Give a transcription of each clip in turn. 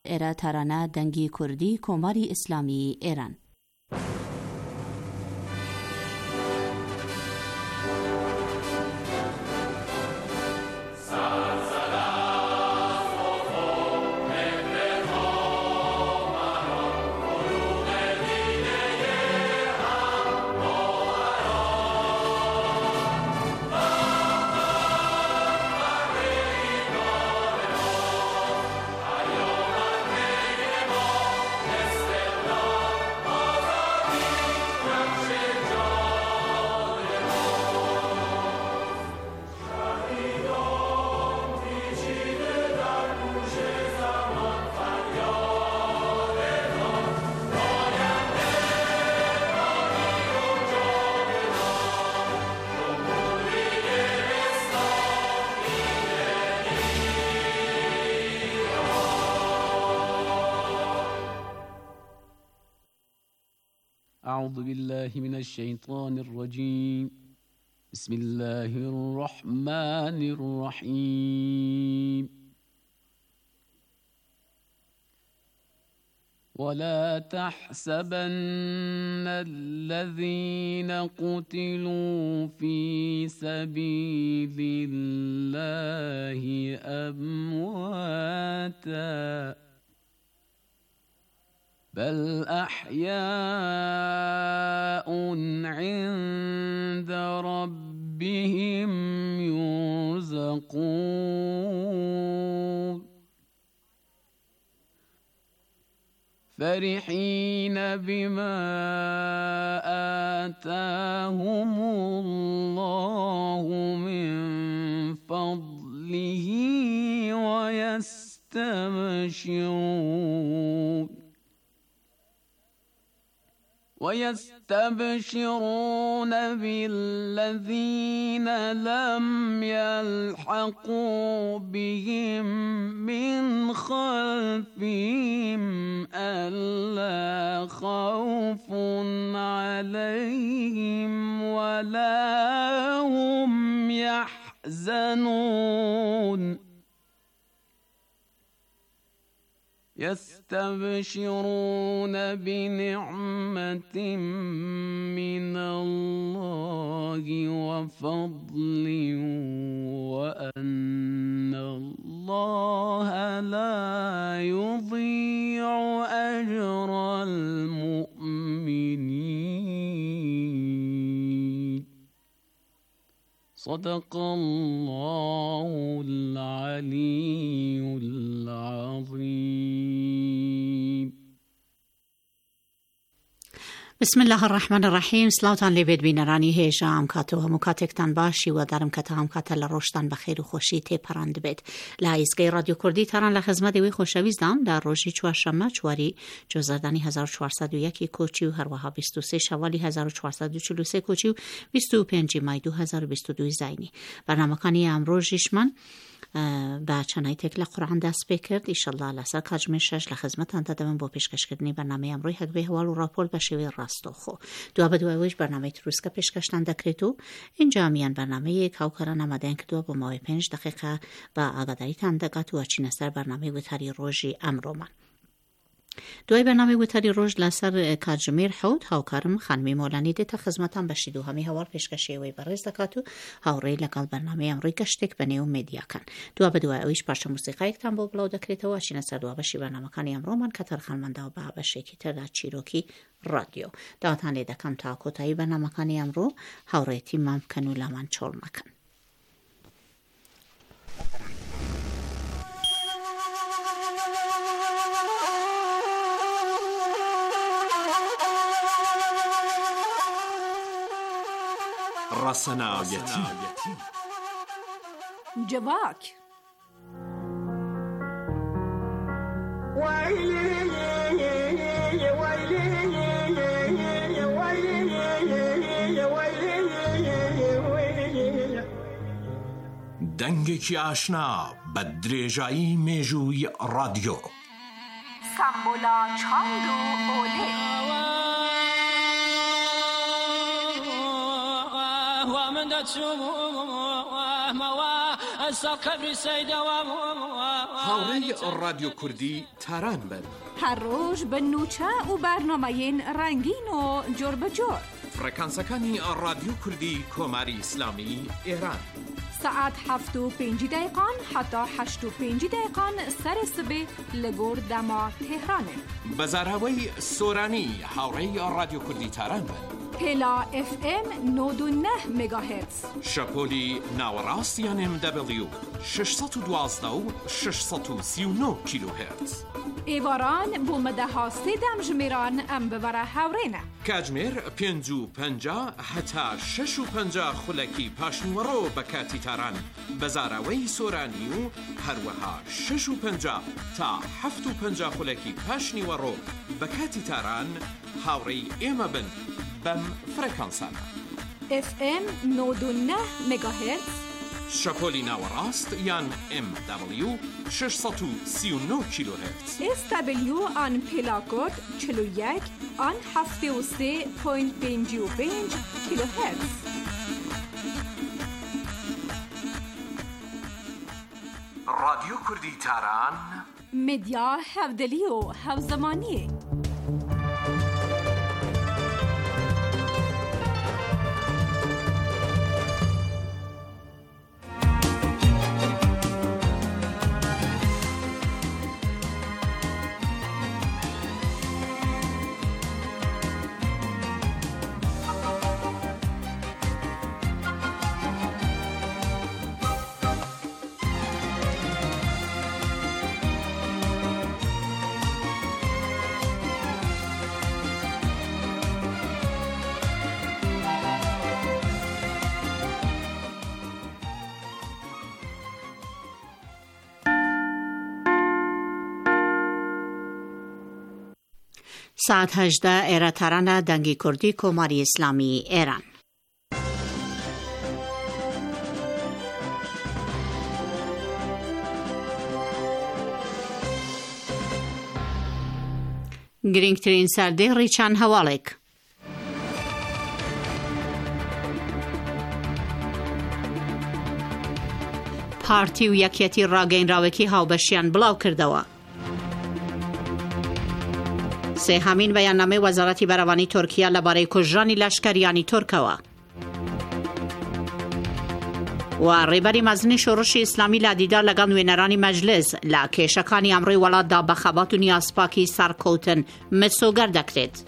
اره ترانه دنگی کردی کماری اسلامی ایران. أعوذ بالله من الشيطان الرجيم. بسم الله الرحمن الرحيم. ولا تحسبن الذين قتلوا في سبيل الله أمواتا بل أحياء عند ربهم يرزقون فرحين بما آتاهم الله من فضله ويستبشرون بالذين لم يلحقوا بهم من خلفهم ألا خوف عليهم ولا هم يحزنون يستبشرون بنعمة من الله وفضل وأن الله لا يضيع أجر المؤمنين. صدق الله العلي العظيم. بسم الله الرحمن الرحیم. سلاوتان لبید بینرانی هیجا امکاتو و مکاتکتان باشی و در امکات همکات لروشتان بخیر و خوشی تی پرند بید. لایزگی رادیو کردی تران لخدمت وی خوشویزدان در روزی چوارشنبه چواری جوزردانی 1401 کوچی و هر وها 23 شوالی 1443 کوچی و 25 مای 2022 زینی. برنامه‌کانی امروزشمان با چنای تکل قرآن دست بکرد ایشالله لسر کجمشش لخدمتان دادم با پیشکش کردنی برنامه امروی حق به حوال و راپول بشوی راست و خو دو به دوایش برنامه تروس که پیشکشتن دکریتو اینجا میان برنامه کاوکران آمدن که دو با ماه 5 دقیقه با آگاداری تندگات و چین سر برنامه وتری روزی امرومان دوای برنامه وتری روز لسر کاجمیر حود هاوکارم خانمی مولانی ده خدمتان بشید و همی حوال پیشکشی و برای دکاتو هاوری لگال برنامه امروی گشتک بنیو مدیا کن دو به دوایش پارچه موسیقی کتام با بلاو دکریتو و چین سر دو بشی برنامه کانی امرومان کتر خانمنده و با بشی کتر در چیروکی رادیو داتان لیده کم تا کوتاهی برنامه کانی امرو هاوری تیمم کنولا من چول مکن. رسنایتی جواک دنگێکی ئاشنا بە درێژایی مێژووی رادیۆ سامبولا چاند و ئۆلێ هاوڕێی رادیۆ کوردی تاران بن. هر روز به نوچه و برنامه رنگین و جور به جور. فرکانسەکانی رادیۆ کوردی کۆماری ئیسلامی ئێران. ساعت 7:05 حتی 8:05 سر سبه لگور دما تهرانه. بەزاراوەی سۆرانی هاوڕێی رادیۆ کوردی تاران بن. پلا FM 99 مگاهرتز. شەپۆلی ناوەڕاستیان MW 612 و 639 کیلوهرتز. ایواران بو مدەها سێدەم ژمێران ئەم ببەرە هاوڕێنە. کاتژمێر 5:50 هەتا 6:50 خولەکی پاشنیوەڕۆ بە کاتی تاران بەزاراوەی سۆرانی و هەروەها 6:50 تا 7:50 خولەکی پاشنیوەڕۆ بە کاتی تاران هاوڕێی ئێمە بن بەم فرەکانسانە. FM 99 مگاهرتز. شەپۆلی ناوەڕاست یان MW 639 کیلوهرتز. SW آن پلاکۆد 41 آن 73.55 کیلوهرتز. رادیۆ کوردی تاران مدیا هەودەلی و هەوزەمانی. ساعت 18 ایره ترانه دنگی کردی کماری اسلامی ایران. گرینگترین سرده ریچان هوالیک. پارتی و یکیتی راگین راوکی هاوبەشیان بڵاو کردەوە. سێهەمین بەیاننامەی وەزارەتی بەڕێوەبردنی تورکیا لەبارەی کوژرانی لەشکریانی تورکەوە. و ڕێبەری مەزنی شۆڕشی ئیسلامی لە دیدار لەگەڵ نوێنەرانی مەجلس لە کێشەکانی ئەمڕۆی وڵاتدا بە خەبات و نیازپاکی سەرکەوتن متسۆگەر دەکرێت.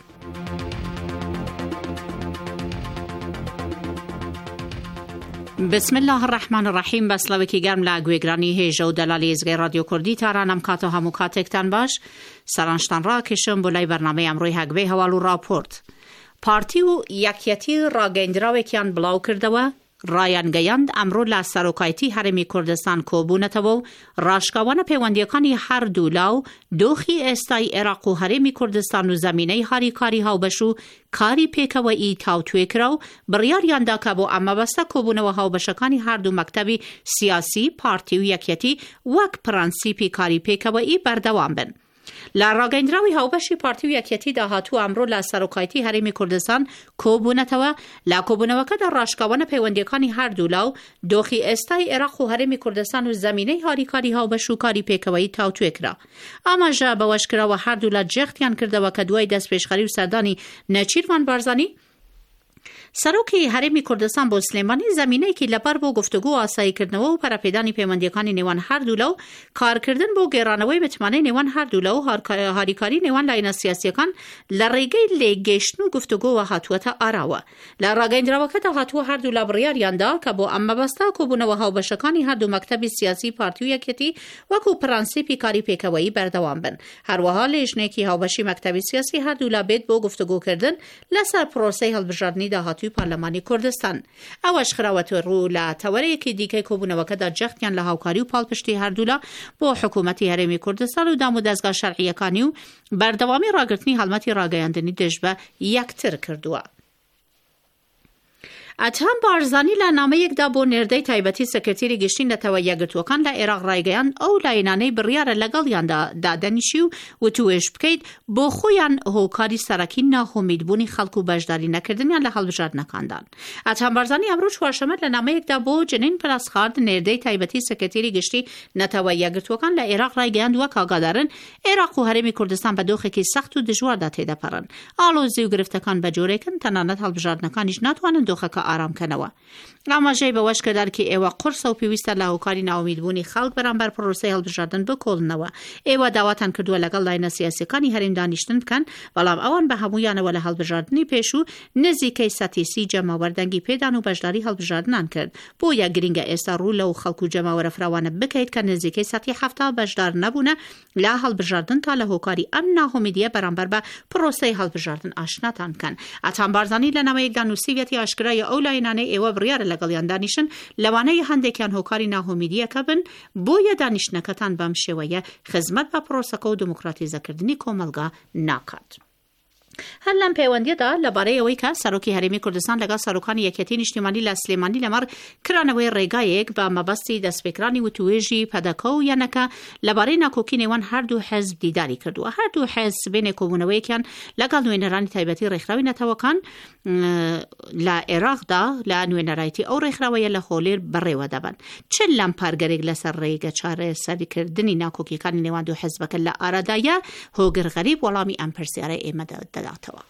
بسم الله الرحمن الرحیم. بەسڵەوێکی گەرم لە گوێگرانی هێژە و دەلالی ئێزگەی رادیۆ کوردی تارانم کاتۆ هەموو کاتێکتان باش. سەرانشتان ڕاکێشم بۆ لای بەرنامەی ئەمڕۆی هەگبەی هەواڵ و راپۆرت. پارتی و یەکیەتی ڕاگەیەندراوێکیان بڵاو کردەوە. ڕایان گەیاند ئەمڕۆ لە سەرۆکایەتی هەرێمی کوردستان کۆبوونەتەوە و ڕاشکاوانە پەیوەندیەکانی هەردوو لاو دۆخی ئێستای عێراق و هەرێمی کوردستان و زەمینەی هاریکاری هاوبەش و کاری پێکەوەی تاوتوێکرا و بڕیاریاندا کە بۆ ئەمەبەستە کۆبوونەوە هاوبەشەکانی هەردوو مەکتەبی سیاسی پارتی و یەکیەتی وەک پرەنسیپی کاری پێکەوەی بەردەوام بن. لە ڕاگەیەندراوی هاوبەشی پارتی و یەکیەتی داهاتوو ئەمڕۆ لە سەرۆکایەتی هەرێمی کوردستان کۆبوونەتەوە. لە کۆبوونەوەکەدا ڕاشکاوانە پەیوەندیەکانی هەردوو لاو دۆخی ئێستای عێراق و هەرێمی کوردستان و زەمینەی هاریکاری هاوبەش و کاری پێکەوەی تاوتوێکرا. ئاماژە بەوەشکراوە هەردوو لە جێختیان کردەوە کە دوای دەستپێشخەری و سەردانی نەچیروان بارزانی سەرۆکی هەرێمی کوردستان بۆ سلێمانی زەمینەیەکی لەبەر بۆ گفتوگۆ و ئاساییکردنەوە و پەرەپێدانی پەیوەندیەکانی نێوان هەردوو لەو کارکردن بۆ گێڕانەوەی متمانەی نێوان هەردوو لەو هاریکاری نێوان لایەنە سیاسیەکان لە ڕێگەی لێگەیشتن و گفتوگۆوە هاتووەتە ئاراوە. لە ڕاگەیەندراوەکەدا هاتووە هەردوو لە بڕیاریاندا کە بۆ ئەم مەبەستە کۆبوونەوە هاوبەشەکانی هەردوو مەکتەبی سیاسی پارتی و یەکیەتی وەکو پرەنسیپی کاری پێکەوەی بەردەوام بن. هەروەها لێژنێکی هاوبەشی مەکتەبی سیاسی هەردوو لە بێت بۆ گفتوگۆکردن لەسەر پرۆسەی هەڵبژاردننی داهاتووی پارلەمانی کوردستان. ئەوەش خراوەتە ڕوو لە تەوەرەیەکی دیکەی کۆبوونەوەکەدا جەختیان لە هاوکاری و پاڵپشتی هەردوولا بۆ حکوومەتی هەرێمی کوردستان و دام و دەستگا شەرعیەکانی و بەردەوامی ڕاگررتنی هەڵمەتی ڕاگەیاندنی دژ بە یەکتر کردووە. ئەتهام بارزانی لە نامەیەکدا بۆ نێردەی تایبەتی سەکرتێری گشتی نەتەوە یەکگرتووەکان لە عێراق ڕایگەیان ئەو لایەنانەی بڕیارە لەگەڵیاندا دادەنیشی و وتوێژ بکەیت بۆ خۆیان هۆکاری سەرەکی ناخۆمیدبوونی خەڵک و بەشداری نەکردنیان لە هەڵبژاردنەکاندان. ئەتهام بارزانی ئەمڕۆ چوارشەممە لە نامەیەکدا بۆ جنین پلاسخارد نێردەی تایبەتی سەکرتێری گشتی نەتەوە یەکگرتووەکان لە عێراق ڕایگەیاندووە کاگادارن عێراق و هەرێمی کوردستان بە دۆخێکی سەخت و دژواردا تێدەپەڕن. ئاڵۆزی و گرفتەکان بە جۆرێکن تەنانەت هەڵبژاردنەکانیش ناتوانن دۆخەکە ئارامکەنەوە. ئاماژەی بەوەش کردارکی ئێوە قورسە و پێویستە لە هۆکاری ناومیدبوونی خەڵک بەرامبەر پرۆسەی هەڵبژاردن بکۆڵنەوە. ئێوە داواتان کردووە لەگەڵ لایەنە سیاسیەکانی هەرێم دانیشتن بکەن، بەڵام ئەوان بە هەموویانەوە لە هەڵبژاردننی پێش و نزیکەی سەتیسی جەماوەردەنگی پێدان و بەشداری هەڵبژاردنان کرد. بۆیە گرنگە ئێستا ڕوو لەو خەڵک و جەماوەرە فراوانە بکەیت کە نزیکەی سەتی هەفتا بەشدار نەبوونە لە هەڵبژاردن تا لە هۆکاری ئەم ناهۆمیدیە بەرامبەر بە پرۆسەی هەڵبژاردن ئاشناتان کەن. ئەتهام بارزانی لە نامەیەکدا نووسیوێتی ئاشکرای ئەو لایەنانەی ئێوە بڕیارە لەگەڵیان دانیشن لەوانەیە هەندێکیان هۆکاری ناهۆمیدیەکە بن، بۆیە دانیشتنەکەتان بەم شێوەیە خزمەت بە پرۆسەکە و دموکراتیزەکردنی کۆمەلگا ناکات. هەر لەم پەیوەندیەدا لەبارەی ئەوەی کە سەرۆکی هەرێمی کوردستان لەگەڵ سەرۆکانی یەکێتی نیشتیمانی لە سلێمانی لەمەڕ کرانەوەی ڕێگایەک بە مەبەستی دەستپێکرانی وتوێژی پەدەکە و یانەکە لەبارەی ناکۆکی نێوان هەردوو حەزب دیداری کردووە. هەردوو حەزب بینێ کۆبوونەوەیەکیان لەگەڵ نوێنەرانی تایبەتی ڕێکخراوی نەتەوەکان لە عێراقدا لە نوێنەرایەتی ئەو ڕێکخراوەیە لە خۆلێر بەڕێوە دەبن. چەند لەم پارگەرێک لەسەر ڕێگە چارەسەریکردنی ناکۆکیەکانی نێوان دوو حەزبەکە لە ئارادایە هۆگر غەریب وەڵامی ئەم پرسیارەی ئێمە دەداتەوە.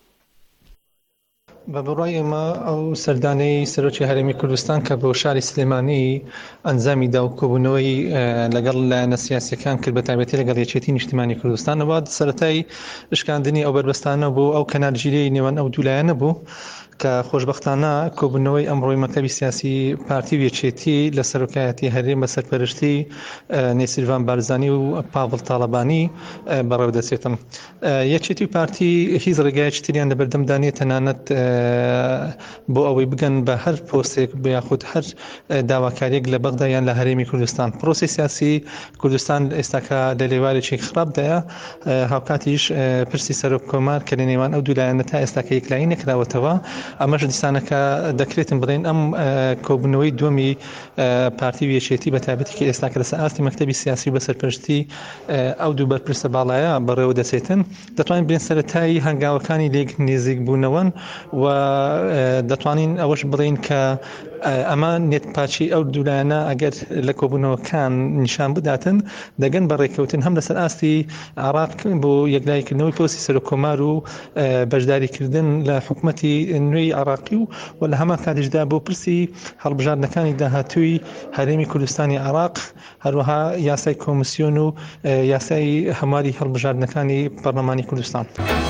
بە بڕای ئێمە ئەو سەردانەی سەرۆکی هەرێمی کوردستان کە بۆ شاری سلێمانی ئەنجامی دا و کۆبوونەوەی لەگەڵ لایەنە سیاسیەکان کرد بە تایبەتی لەگەڵ یەکێتی نیشتیمانی کوردستانەوە سەرەتای شکاندنی ئەو بەربەستانە بوو ئەو کەنارگیریەی نێوان ئەو دوو لایەنە بوو کە خۆشبەختانە کۆبوونەوەی ئەمڕۆی مەکتەبی سیاسی پارتی و یەکێتی لە سەرۆکایەتی هەرێم بە سەرپەرشتی نێسیروان بارزانی و پاڤڵ تاڵەبانی بەڕێوە دەچێتن. یەکێتی و پارتی هیچ ڕێگایەکی تریان لە بەردەمدانێت تەنانەت بۆ ئەوەی بگەن بە هەر پۆستێک یاخود هەر داواکاریەک لە بەغدایان لە هەرێمی کوردستان. پرۆسی سیاسی کوردستان ئێستاکە لە لێوارێکی خراپدایە، هاوکاتیش پرسی سەرۆک کۆمار کە لە نێوان ئەو دوو لایەنە تا ئێستاکە یەکلایی نەکراوەتەوە. ئەمەش دیسانەکە دەکرێتن بڵێن ئەم کۆبوونەوەی دووەمی پارتی و یەکێتی بە تایبەتی کە ئێستا کە لەسەر ئاستی مەکتەبی سیاسی و بەسەرپەرشتی ئەو دوو بەرپرسە باڵایە بەڕێوە دەچێتن، دەتوانین بڵێن سەرەتایی هەنگاوەکانی لێک نێزیک بوونەوەن و دەتوانین ئەوەش بڵێن کە ئەمە نێتپاچی ئەو دوولایەنە ئەگەر لە کۆبوونەوەکان نیشان بداتن دەگەن بە ڕێکەوتن هەم لەسەر ئاستی عێراق بۆ یەکلایکردنەوەی پۆستی سەرۆکۆمار و بەشداریکردن لە حکومەتی نوێی عێراقی و لە هەمان کاتیشدا بۆ پرسی هەڵبژاردنەکانی داهاتووی هەرێمی کوردستانی عێراق، هەروەها یاسای کۆمیسیۆن و یاسای هەمواری هەڵبژاردنەکانی پەرلەمانی کوردستان.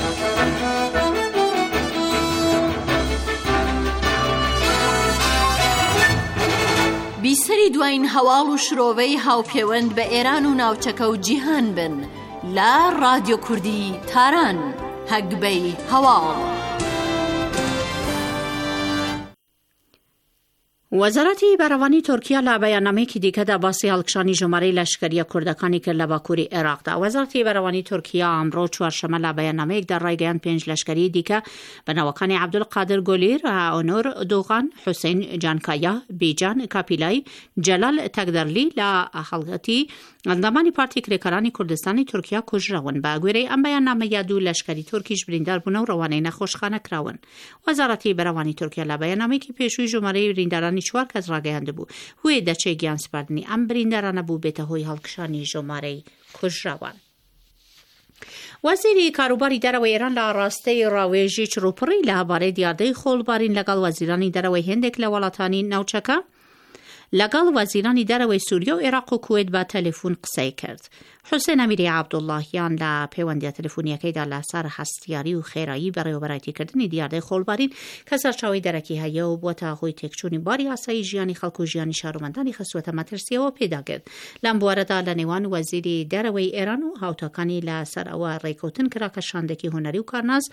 بیسەری دوایین هەواڵ و شرۆڤەی هاوپەیوەند بە ئێران و ناوچەکە و جیهان بن لە رادیۆ کوردی تاران هەگبەی هەواڵ. وەزارەتی بەڕەوانی تورکیا لە بەیاننامەیەکی دیکەدا باسی هەڵکشانی ژمارەی لەشکریە کوردەکانی کرد لە باکووری عێراقدا. وەزارەتی بەڕەوانی تورکیا ئەمڕۆ چوارشەممە لە بەیاننامەیەکدا ڕایگەیاند 5 لەشکری دیکە بەناوەکانی عەبدولقادر گۆلیر، ئۆنۆر دۆغان، حوسێن جانکایا، بیجان کاپیلای، جەلال تەکدەرلی لە هەڵگەتی ئەندامانی پارتی کرێکەرانی کوردستانی تورکیا کوژراون. بە گوێرەی ئەم بەیاننامەیە دوو لەشکری تورکیش بریندار بوون و ڕەوانەی نەخۆشخانە کراون. وەزارەتی بەڕەوانی تورکیا لە بەیاننامەیەکی پێشووی ژمارەی بریندارانی 4 کەس ڕاگەیاند بوو. هوێ دەچەی گیان سپاردنی ئەم بریندارانە بوو بێتە هۆی هەڵکشانی ژمارەی کوژراوان. وەزیری کاروباری دەرەوەی ئێران لە ڕاستەی ڕاوێژی چڕوپڕی لە هەبارەی دیاردەی خۆڵبارین لەگەڵ وەزیرانی دەرەوەی هێندێک لە وڵاتانی ناوچەکە لەگەڵ وەزیرانی دەرەوەی سووریا و عێراق و کوێت بە تەلەفۆن قسەی کرد. حوسێن ئەمیری عەبدوڵڵاهیان لە پەیوەندیە تەلەفۆنیەکەیدا لەسەر هەستیاری و خێرایی بەڕێوەبەرایەتیکردنی دیاردەی خۆڵبارین کە سەرچاوی دەرەکی هەیە و بووەتە هۆی تێکچوونی باری ئاسایی ژیانی خەڵک و ژیانی شارۆمەندانی خستووەتە مەترسیەوە پێداگرت. لەم بوارەدا لە نێوان وەزیری دەرەوەی ئێران و هاوتاکانی لەسەر ئەوە ڕێکەوتن کرا کە شاندێکی هونەری و کارناز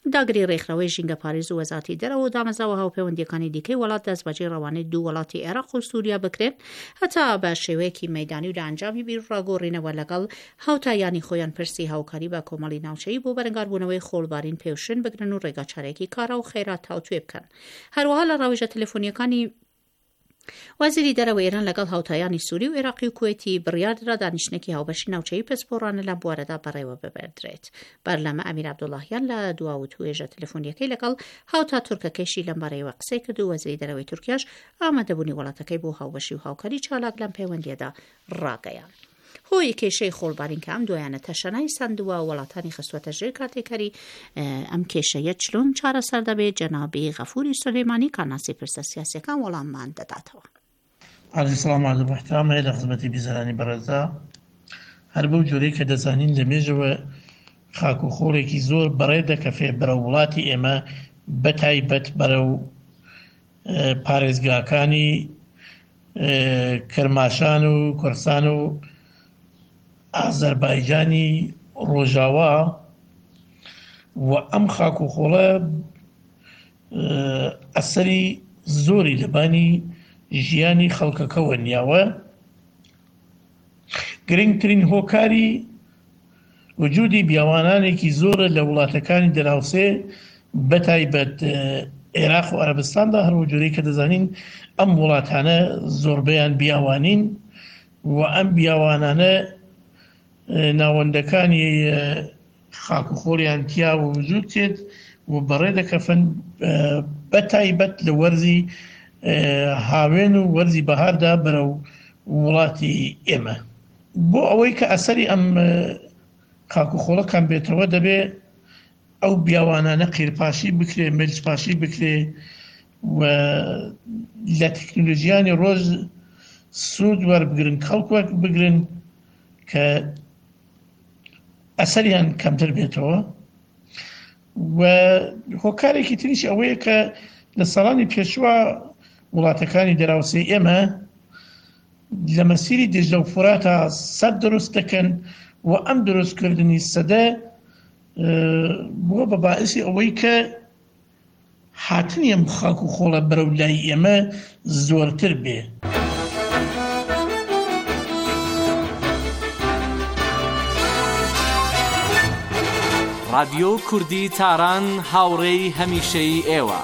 داگری ڕێکخراوەی ژینگە پاریز و وەزارەتی دەرەوە دامەزراوە هاوپەیوەندیەکانی دیکەی وڵات دەستبەجێ ڕەوانەی دوو وڵاتی عێراق و سووریا بکرێن هەتا بە شێوەیەکی مەیدانی و لە ئەنجامی بیرڕاگۆڕینەوە لەگەڵ هاوتایانی خۆیان پرسی هاوکاری بە کۆمەڵی ناوچەیی بۆ بەرەنگاربوونەوەی خۆڵبارین پێوشن بگرن و ڕێگا چارەیەکی کارا و خێرات تاوتوێ بکەن. هەروەها لە ڕاوێژە تەلەفۆنیەکانی وەزیری دەرەوە ئێران لەگەڵ هاوتایانی سووری و عێراقی و کوێتی بڕیاردرا دانیشتنێکی هاوبەشی ناوچەیی پسپۆڕانە لەم بوارەدا بەڕێوە ببەردرێت. بەرلەمە ئەمیر عەبدوڵڵاهیان لە دواوت وێژە تەلەفۆنیەکەی لەگەڵ هاوتا تورکەکەیشی لەم بەڕێوە قسەی کرد و وەزیری دەرەوەی تورکیاش ئامادەبوونی وڵاتەکەی بۆ هاوبەشی و هاوکاری چالاک لەم پەیوەندیەدا ڕاگەیان. هۆی کێشەی خۆڵبارین کە ئەم دوایانە تەشەنای سندووە وڵاتانی خستوەتە ژێر کاتێکەری ئەم کێشەیە چلۆن چارەسەر دەبێت جەنابی غەفوری سولەیمانی کارناسی پرسە سیاسیەکان وەڵاممان دەداتەوە. عرض سلام عرض باحترام لە خزمەتی بیزارانی بەڕێزا هەر بەو جۆرەی کە دەزانین لە مێژەوە خاک و خۆڵێکی زۆر بەڕێ دەکەفێ بەرە وڵاتی ئێمە بەتایبەت بەرە و پارێزگاکانی کرماشان و کوردستان و ئازەربایجانی ڕۆژاوا و ئەم خاک و خۆڵە ئەسەری زۆری لەبانی ژیانی خەڵکەکەوە نیاوە. گرنگترین هۆکاری وجودی بیاوانانێکی زۆرە لە وڵاتەکانی دەراوسێ بەتایبەت عێراق و عەرەبستاندا هەروە جۆرەی کە دەزانین ئەم وڵاتانە زۆربەیان بیاوانین و ئەم بیاوانانە ناوەندەکانی خاک و خۆڵیان تیا و وجود چێت و بەڕێ دەکەفن بەتایبەت لە وەرزی هاوێن و وەرزی بەهاردا بەرەو وڵاتی ئێمە. بۆ ئەوەی کە ئەسەری ئەم خاک و خۆڵەکان بێتەوە دەبێ ئەو بیاوانانە قیرپاشی بکرێ ملچپاشی بکرێ و لە تەکنۆلۆژیانی ڕۆژ سوود وەربگرن خەڵک بگرن کە ئەسەریان کەمتر بێتەوە. و هۆکارێکی تریش ئەوەیە کە لە ساڵانی پێشوە وڵاتەکانی دەراوسێ ئێمە لە مەسیری دێژە و فوراتە سەد دروست دەکەن و ئەم دروستکردنی سەدە بووە بە باعثی ئەوەی کە هاتنی ئەم خاک و خۆڵە بەرەو لای ئێمە زۆرتر بێ. رادیۆ کوردی تاران هاوڕێی هەمیشەی ئێوە.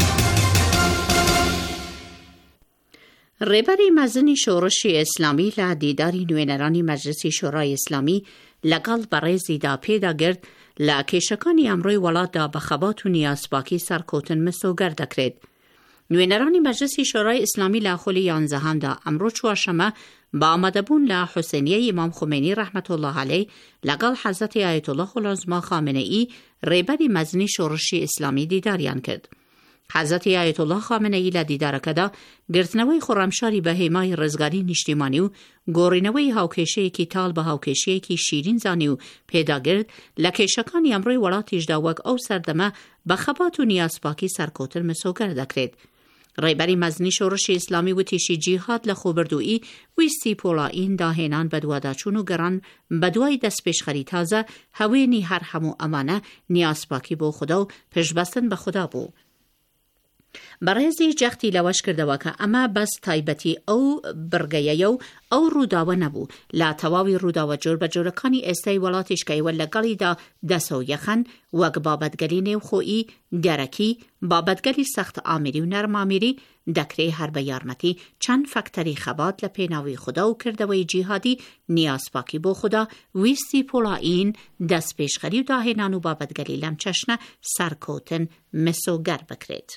ڕێبەری مەزنی شۆڕشی ئیسلامی لە دیداری نوێنەرانی مەجلسی شۆڕای ئیسلامی لەگەڵ بەڕێزیدا پێداگرت لە کێشەکانی ئەمڕۆی وڵاتدا بە خەبات و نیازپاکی سەرکەوتن مسۆگەر دەکرێت. نوێنەرانی مەجلسی شۆڕای ئیسلامی لە خۆلی 11دا ئەمڕۆ چوارشەمە با ئامادەبوون لە حوسێنیەی ئیمام خومێنی ڕەحمەتوڵڵاه عەلەیه لەگەڵ حەزەتی ئایەتوڵڵاه خولەعوزما خامنەئی ڕێبەری مەزنی شۆڕشی ئیسلامی دیداریان کرد. حەزەتی ئایەتوڵڵاه خامنەئی لە دیدارەکەدا گرتنەوەی خۆڕەمشاری بە هێمای ڕێزگاری نیشتیمانی و گۆڕینەوەی هاوکێشەیەکی تاڵ بە هاوکێشەیەکی شیرین زانی و پێداگرت لە کێشەکانی ئەمڕۆی وڵاتیشدا وەک ئەو سەردەمە بە خەبات و نیازپاکی سەرکەوتن مسۆگەر دەکرێت. ڕێبەری مەزنی شۆڕشی ئیسلامی وتیشی جیهاد لە خۆبردووی ویستی پۆڵائین داهێنان بە دوواداچوون و گەڕان بە دوای دەستپێشخەری تازە هەوێنی هەر هەموو ئەمانە نیازپاکی بۆ خوددا و پشتبەستن بە خوددا بوو. بەڕێزی جەختی لەوەش کردەوە کە ئەمە بەس تایبەتی ئەو بڕگەیە و ئەو ڕووداوە نەبوو لە تەواوی ڕووداوە جۆر بە جۆرەکانی ئێستای وڵاتیشکەیوە لەگەڵیدا دەسە و یەخەن وەک بابەتگەلی نێوخۆیی گەرەکی بابەتگەلی سەخت ئامری و نەرمامیری دەکرێت هەر بە یارمەتی چەند فەکتەری خەبات لە پێناوی خوددا و کردەوەی جیهادی نیازپاکی بۆ خوددا ویستی پۆڵائین دەستپێشخەری و داهێنان و بابەتگەلی لەم چەشنە سەرکەوتن مسۆگەر بکرێت.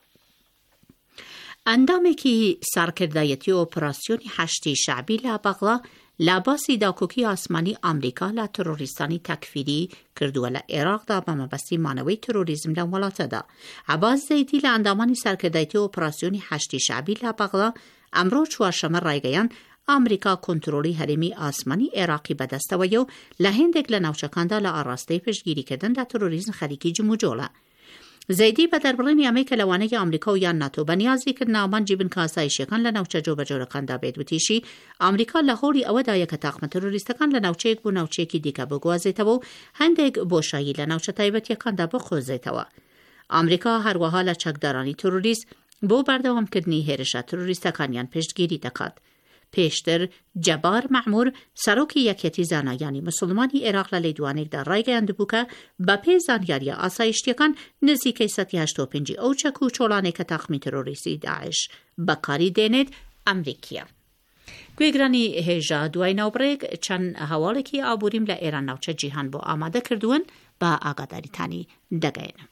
ئەندامێکی سارکردایەتی ئۆپراسیۆنی هەشتی شەعبی لە بەغڵا لە باسی داکۆکی ئاسمانی ئەمریکا لە تۆرۆریستانی تەکفیری کردووە لە عێراقدا بە مەبەستی مانەوەی تۆرۆریزم لەم وڵاتەدا. عەباس زەیدی لە ئەندامانی سارکردایەتی ئۆپراسیۆنی هەشتی شەعبی لە بەغڵا ئەمڕۆ چوارشەمە ڕایگەیان ئەمریکا کۆنترۆلی هەرێمی ئاسمانی عێراقی بەدەستەوەیە و لە هێندێک لە ناوچەکاندا لە ئاڕاستەی پشتگیریکردن لە تۆرۆریزم خەریکی جموجۆڵە. زەیدی بە دەربڕینی ئەمەی کە لەوانەیە ئەمریکا و یان ناتۆ بەنیازی کردن ئامانجی بن کە ئاسایشیەکان لە ناوچە جۆبەجۆرەکاندا بێت وتیشی ئەمریکا لە هۆڵی ئەوەدایە کە تاقمە تەرۆریستەکان لە ناوچەیەک بۆ ناوچەیەکی دیکە بگوازێتەوە و هەندێک بۆشایی لە ناوچە تایبەتیەکاندا بخۆزێتەوە. ئەمریکا هەروەها لە چەکدارانی تۆرۆریست بۆ بەردەوامکردنی هێرشە تۆرۆریستەکانیان پشتگیری دەکات. پێشتر جەبار مەعموور سەرۆکی یەکێتی زانایانی مسلمانی عێراق لە لەیدوانێکدا ڕایگەیاندبوو کە بە پێی زانیاریە ئاسایشتیەکان نزیکەی 85 ئەو چەک و چۆڵانێک کە تاقمی تەرۆریستی داعش بەکاری دێنێت ئەمریکیە. گوێگرانی هێژە دوای ناوبڕێک چەند هەواڵێکی ئابووریم لە ئێران ناوچە جیهان بۆ ئامادە کردوون بە ئاگاداریتانی دەگەێنم.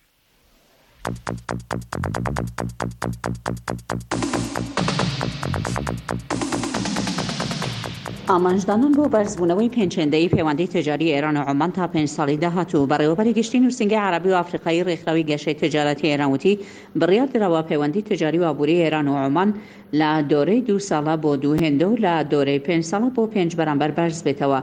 ئامانجدانان بۆ بەرزبوونەوەی پێنجشەندەیی پەیوەندی تجاری ئێران و عومان تا 5 ساڵی داهاتوو بەڕێوەبەری گشتی نووسینگەی عەرەبی و ئافریقایی ڕێکخراوی گەشەی تجارەتی ئێران وتی بڕیار درراوە پەیوەندی تجاری و ئابووری ئێران و عومان لە دۆرەی 2 ساڵە بۆ 2 هێندە و لە دۆرەی 5 ساڵە بۆ 5 بەرامبەر بەرز بێتەوە.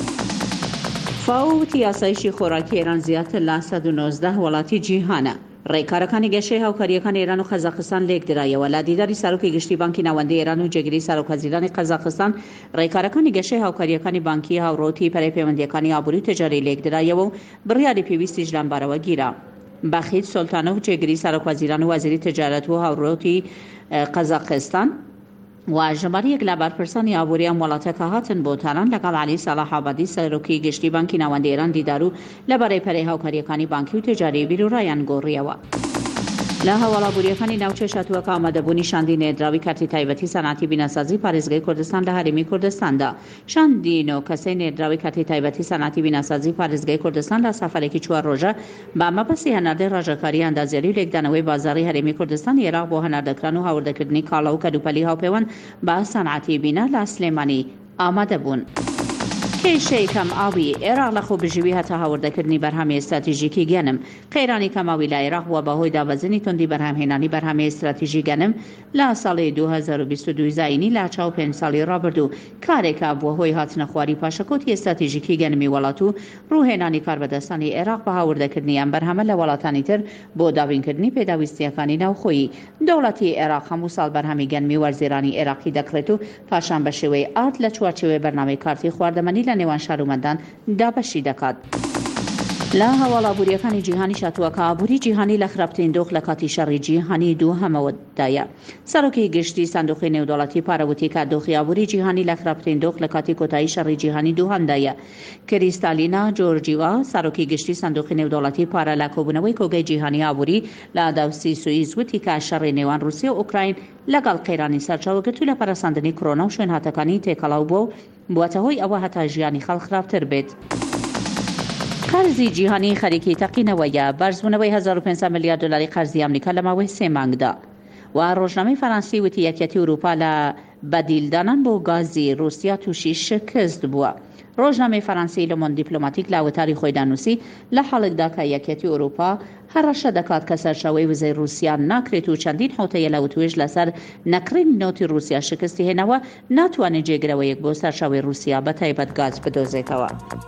فاو وتی ئاسایشی خۆراکی ئێران زیاتر لە 119 وڵاتی جیهانە. ڕێکارەکانی گەشەی هاوکاریەکان ئێران و قەزاقستان لێک درایەوە. لە دیداری سەرۆکی گشتی بانکی ناوەندی ئێران و جێگیری سەرۆکوەزیرانی قەزاقستان ڕێکارەکانی گەشەی هاوکاریەکانی بانکی هاوڕۆتی پەرەی پەیوەندیەکانی ئابووری و تجاری لێک درایەوە و بڕیاری پێویستیش لەمبارەوە گیرە. بەخید سولتانە و جێگیری سەرۆکوەزیران و وەزیری تجارەت و هاوڕۆتی قەزاقستان و ژمارەیەک لە بەرپرسانی ئابووری ئەم وڵاتە کە هاتن بۆ تاران لەگەڵ عەلی سەلاحابادی سەرۆکی گشتی بانکی ناوەندی ئێران دیدار و لەبارەی پەرەی هاوکاریەکانی بانکی و تجاری بیرروڕایان گۆڕیەوە. لە هەواڵابووریەکانی ناوچە شاتووەکە ئامادەبوونی شاندی نێردراوی کارتی تایبەتی سەنعەتی بیناسازی پارێزگای کوردستان لە هەرێمی کوردستاندا. شاندی نۆکەسەی نێردراوی کارتی تایبەتی سەنعەتی بیناسازی پارێزگای کوردستان لە سەفەرێکی 4 ڕۆژە بە مەبەستی هەناردەی ڕاژەکاری ئەندازیاری و لێکدانەوەی بازاڕی هەرێمی کوردستان عێراق بۆ هەناردەکران و هاوردەکردنی کاڵە و کەلوپەلی هاوپەیوەند بە سەنعەتی بینا لە سلێمانی ئامادەبوون. کێشەی کەم ئاوی عێراق لە خۆبژێوی هەتا هاوردەکردنی بەرهەمی ئستراتیژیکی گەنم. قەیرانی کەماوی لە عێراق بووە بەهۆی دابەزینی توندی بەرهەمهێنانی بەرهەمی ئستراتیژی گەنم لە ساڵی 2022 زاینی لە چاو 5 ساڵی ڕابردوو. کارێکە بووە هۆی هاتنە خواری پاشەکۆتی ئستراتیژیکی گەنمی وڵات و ڕووهێنانی کاربەدەستانی عێراق بە هاوردەکردنی ئەم بەرهەمە لە وڵاتانی تر بۆ دابینکردنی پێداویستیەکانی ناوخۆیی. دەوڵەتی عێراق هەموو ساڵ بەرهەمی گەنمی وەرزێرانی عێراقی دەکرێت و پاشان بە شێوەی ئارد لە چوارچێوەی بەرنامەی کارتی خواردەمەنی لە نێوان شارۆمەندان دابەشی دەکات. لە هەواڵابووریەکانی جیهانی شاتووەکە ئابووری جیهانی لە خراپترین دۆخ لە کاتی شەڕی جیهانی دووهەمەوەدایە. سەرۆکی گشتی سندوقی نێودەوڵەتی پارەوتی کە دۆخی ئابووری جیهانی لە خراپترین دۆخ لە کاتی کۆتایی شەڕی جیهانی دووهەمدایە. کریستالینا جۆرجیوا سەرۆکی گشتی سندوقی نێودەوڵەتی پارە لە کۆبوونەوەی کۆگەی جیهانی ئابووری لە داوسی سوئیس وتی کە شەڕی نێوان رووسیا و ئوکراین لەگەڵ قەیرانی سەرچاوەگرت و لە پەرەساندنی کۆرۆنا و شوێنهاتەکانی تێکەڵاو بووە بووەتە هۆی ئەوە هەتا ژیانی خەڵک خراپتر بێت. قەرزی جیهانی خەریکی تەقینەوەیە. بەرزبوونەوەی 1500 میلیارد دلاری قەرزی ئەمریکا لە ماوەی 3 مانگدا. و ڕۆژنامەی فەڕەنسی وتی یەکێتی ئەوروپا لە بەدیلدانان بۆ گازی رووسیا تووشی شکست بووە. ڕۆژنامەی فەڕەنسی لە مۆند دیپلۆماتیک لە وتاری خۆی دانووسی لە حاڵێکدا کە یەکێتی ئەوروپا هەڕەشە دەکات کە سەرچاوەی وزەی رووسیا ناکرێت و چەندین حوتەیە لە وتوێژ لەسەر نەکڕینی نۆتی رووسیا شکستی هێنەوە ناتوانێت جێگرەوەیەک بۆ سەرچاوەی رووسیا بە تایبەت گاز بدۆزێتەوە.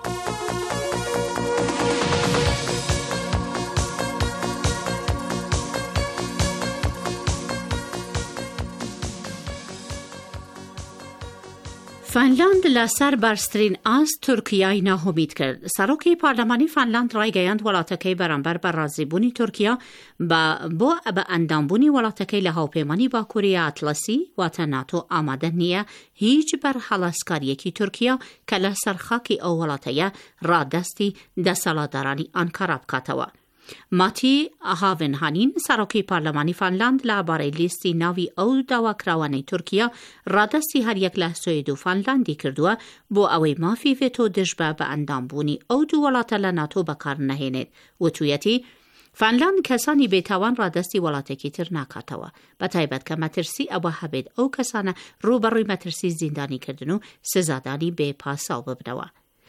فنلاند لەسەر بەرزترین ئاست تورکیای ناهۆمید کرد. سەرۆکی پارلەمانی فنلاند ڕایگەیاند وڵاتەکەی بەرامبەر بە ڕازیبوونی تورکیا بۆ ئەندامبوونی وڵاتەکەی لە هاوپەیمانی باکووری ئاتلەسی واتە ناتۆ ئامادە نییە هیچ بەرهەڵاسکاریەکی تورکیا کە لە سەرخاکی ئەو وڵاتەیە ڕادەستی دەسەڵاتدارانی ئانکارا بکاتەوە. ماتی هاڤنهانین سەرۆکی پارلەمانی فنلاند لەبارەی لیستی ناوی ئەو داواکراوانەی تورکیا ڕادەستی هەریەک لە سوێد و فنلاندی کردووە بۆ ئەوەی مافی ڤێتۆ دژبە بە ئەندامبوونی ئەو دوو وڵاتە لە ناتۆ بەکار نەهێنێت. وتویەتی فنلاند کەسانی بێتاوان ڕادەستی وڵاتێکی تر ناکاتەوە بە تایبەت کە مەترسی ئەوە هەبێت ئەو کەسانە ڕوبەڕووی مەترسی زیندانیکردن و سزادانی بێپاساو ببنەوە.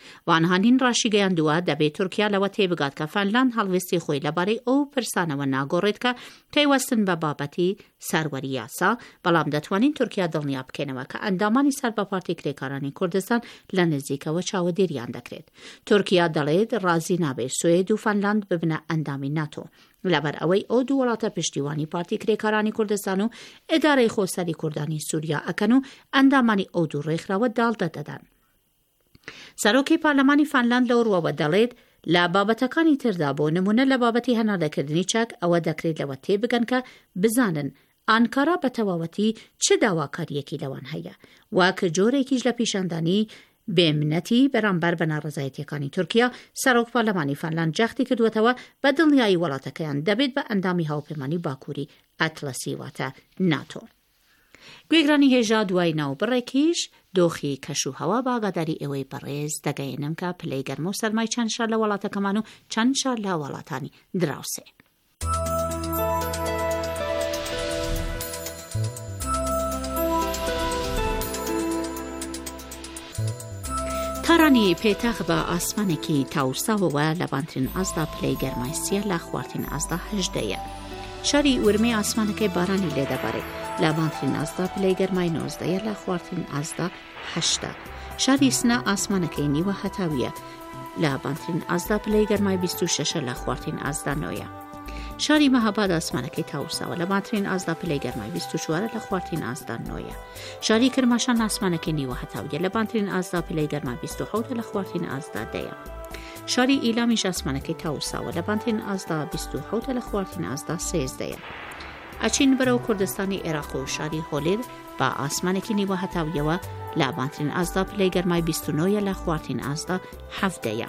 وانهانین ڕاشی گەیاندووە دەبێت تورکیا لەوە تێبگات کە فەنلاند هەڵوێستی خۆی لەبارەی ئەو پرسانەوە ناگۆڕێت کە پێوەستن بە بابەتی سەروەری یاسا، بەڵام دەتوانین تورکیا دڵنیا بکەنەوە کە ئەندامانی سەر بە پارتی کرێکارانی کوردستان لە نزیکەوە چاوەدێریان دەکرێت. تورکیا دەڵێت ڕازی نابێت سوێد و فەنلاند ببنە ئەندامی ناتۆ لەبەر ئەوەی ئەو دوو وڵاتە پشتیوانی پارتی کرێکارانی کوردستان و ئێدارەی خۆسەری کوردانی سووریا ئەکەن و ئەندامانی ئەو دوو ڕێکخراوە داڵدە دەدەن. سەرۆکی پارلەمانی فەنلاند لەوڕوەوە دەڵێت لە بابەتەکانی تردا بۆ نمونە لە بابەتی هەناردەکردنی چاک ئەوە دەکرێت لەوە تێبگەن کە بزانن ئانکارا بە تەواوەتی چ داواکاریەکی لەوان هەیە، واکە جۆرێکیش لە پیشاندانی بێمنەتی بەرامبەر بە ناڕەزایەتیەکانی تورکیا. سەرۆک پارلەمانی فەنلاند جەختی کردووەتەوە بە دڵنیایی وڵاتەکەیان دەبێت بە ئەندامی هاوپەیمانی باکووری ئەتلەسی واتە ناتۆ. گوێگرانی هێژا دوای ناوبڕێکیش دۆخی کەشوهەوا باگاداری ئێوەی بەڕێز دەگەیەنم کە پلەی گەرم و سەرمای چەند شار لە وڵاتەکەمان و چەند شار لە وڵاتانی دراوسێ. تارانی پێتەخ بە ئاسمانێکی تاوساوەوە لە بانترین ئازدا پلەی گەرمای سیە لە خواردین ئازدا 18. شاری ورمێ ئاسمانەکەی بارانی لێدەبارێت لە بانترین ئازدا پلەی گەرمای 19 لە خواردین ئازدا 8. شاری سنە ئاسمانەکەی نیوە هەتاویە لە بانترین ئازدا پلەی گەرمای 26 لە خواردین ئازدا 9. شاری مەهاباد ئاسمانەکەی تاوساوە لە بانترین ئازدا پلەی گەرمای 24 لە خواردین ئازدا 9. شاری کرماشان ئاسمانەکەی نیوە هەتاویە لە بانترین ئازدا پلەی گەرمای 27 لە خواردین ئازدا 10. شاری ئیلامیش ئاسمانەکەی تاوساوە لە بانترین ئازدا 27 لە خواردین ئازدا 13. ئەچین بەرەو کوردستانی عێراق و شاری هۆلێر بە ئاسمانێکی نیوە هەتاویەوە لە بانترین ئازدا پلەی گەرمای 29 لە خواردین ئازدا 17.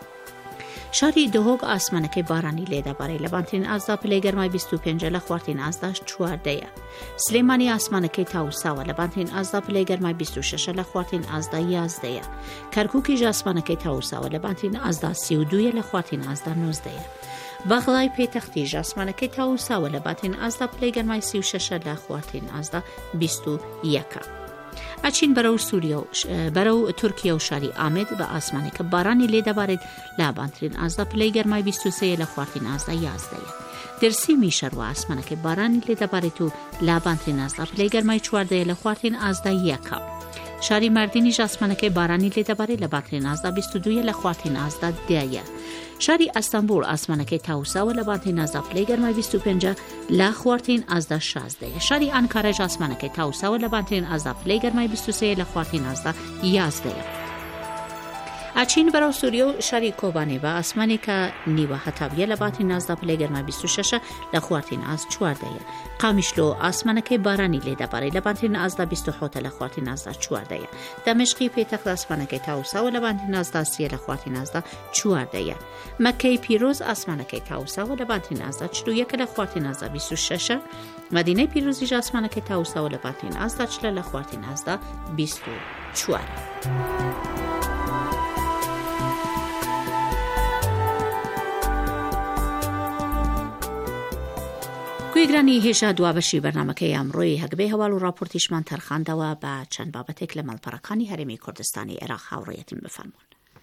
شاری دهۆک ئاسمانەکەی بارانی لێدەبارێت لە بانترین ئازدا پلەی گەرمای 25 لە خواردین ئازدا 14. سلێمانی ئاسمانەکەی تاوساوە لە بانترین ئازدا پلەی گەرمای 26 لە خواردین ئازدا 11. کەرکووکیش ئاسمانەکەی تاوساوە لە بانترین ئازدا 32 لە خواردین ئازدا 19. بەغڵای پێتەختیش ئاسمانەکەی تاوساوە لە بانترین ئازدا پلەی گەرمای 36 لە خواردین ئازدا 21. ئەچین بەرەو تورکیا و شاری ئامێد بە ئاسمانێکە بارانی لێدەبارێت لە بانترین ئازدا پلەی گەرمای 23 لە خواردین ئازدا 11. درسی میشەر و ئاسمانەکەی بارانی لێدەبارێت و لە بانترین ئازدا پلەی گەرمای 14 لە خواردین ئازدا 1. شاری مەردینیش ئاسمانەکەی بارانی لێدەبارێت لە بانترین ئازدا 22 لە خواردین ئازدا 10. شاری ئەستەمبول ئاسمانەکەی تاوساوە لە بانترین ئازدا پلەی گەرمای 25 لە خواردین ئازدا 16. شاری ئەنکارەش ئاسمانەکەی تاوساوە لە بانترین ئازدا پلەی گەرمای 23 لە خواردین ئازدا 11. ئەچین بەرەو سووریا و شاری کۆبانێ بە ئاسمانێکە نیوە هەتاویە لە بانترین ئازدا پلەی گەرمای 26 لە خواردین ئاز 14. قامیشلۆ ئاسمانەکەی بارانی لێدەبارێت لە بانترین ئازدا 27 لە خواردین ئازدا 14. دەمەشقی پێتەخت ئاسمانەکەی تاوساوە لە بانترین ئازدا 3 لە خواردین ئازدا 14. مەکەی پیرۆز ئاسمانەکەی تاوساوە لە بانترین ئازدا 41 لە خواردین ئازدا 26. مەدینەی پیرۆزیش ئاسمانەکەی تاوساوە لە بانترین ئازدا 40 لە خواردین ئازدا 24. گوێگرانی هێژا دوابەشی بەرنامەکەی ئەمڕۆی هەگبەی هەواڵ و راپۆرتیشمان تەرخاندەوە بە چەند بابەتێک لە مەڵپەڕەکانی هەرێمی کوردستانی عێراق هاوڕێیەتیم بفەرمونون.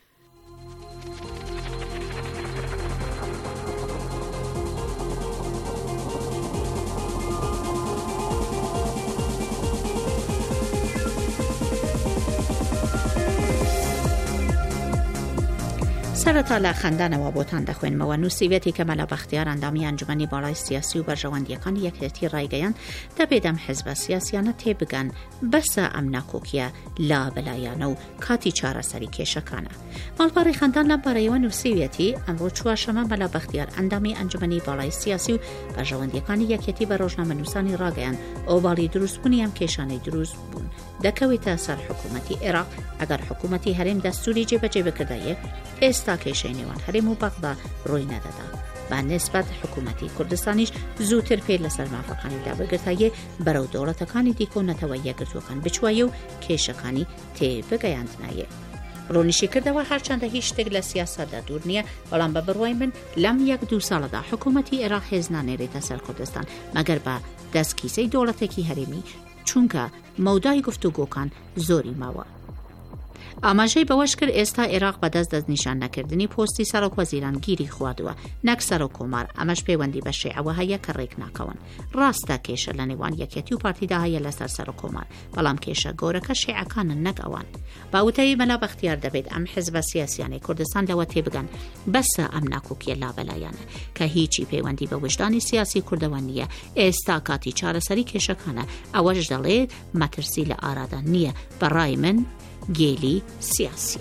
سەرەتا لە خەندانەوە بۆتان دەخوێنمەوە نووسیوێتی کە مەلا بەختیار ئەندامی ئەنجومەنی باڵای سیاسی و بەرژەوەندیەکانی یەکێتی ڕایگەیان دەبێدەم حیزبە سیاسیانە تێبگەن بەسە ئەم ناکۆکیە لا بەلایانە و کاتی چارەسەری کێشەکانە. ماڵپەڕی خەندان لەم بارەیەوە نووسیوێتی ئەمڕۆ چوارشەمە مەلا بەختیار ئەندامی ئەنجومەنی باڵای سیاسی و بەرژەوەندیەکانی یەکێتی بە ڕۆژنامەنووسانی ڕاگەیان ئەوباڵی دروستبوونی ئەم کێشانەی دروست بوون دەکەوێتە سەر حکوومەتی عێراق ئەگەر حکوومەتی هەرێم دەستوری جێبەجێ بکردایە ئێستا کێشەی نێوان هەرێم و بەغدا ڕووی نەدەدا. بە نسبەت حکوومەتی کوردستانیش زووتر پێ لەسەر مافەکانی دابگرتایە بەرەو دەوڵەتەکانی دیکە و نەتەوە یەکگرتوەکان بچوایە و کێشەکانی تێبگەیاندنایە. ڕۆنیشی کردەوە هەرچەندە هیچ شتێک لە سیاسەتدا دوور نییە، بەڵام بە بڕوای من لەم 1-2 ساڵەدا حکوومەتی عێراق هێز نانێرێتە سەر کوردستان مەگەر بە دەستکیسەی دەوڵەتێکی هەرێمی، چونکە مەودای گفتوگۆکان زۆری ماوە. ئاماژەی بەوەش کرد ئێستا عێراق بەدەست دەستنیشان نەکردنی پۆستی سەرۆک وەزیران گیری خواردووە نەک سەرۆک کۆمار ئەمەش پەیوەندی بە شیعەوە هەیە کە ڕێک ناکەون ڕاستە کێشە لە نێوان یەکێتی و پارتیدا هەیە لەسەر سەرۆک کۆمار بەڵام کێشە گەورەکە شیعەکانن نەک ئەوان باوتەی مەلا بەختیار دەبێت ئەم حیزبە سیاسیانەی کوردستان لەوە تێبگەن بەسە ئەم ناکۆکیە لابەلایانە کە هیچی پەیوەندی بە وجدانی سیاسی کوردەوە نییە ئێستا کاتی چارەسەری کێشەکانە ئەوەش دەڵێت مەترسی لە ئارادا نییە بەڕای من گێلی سیاسیە.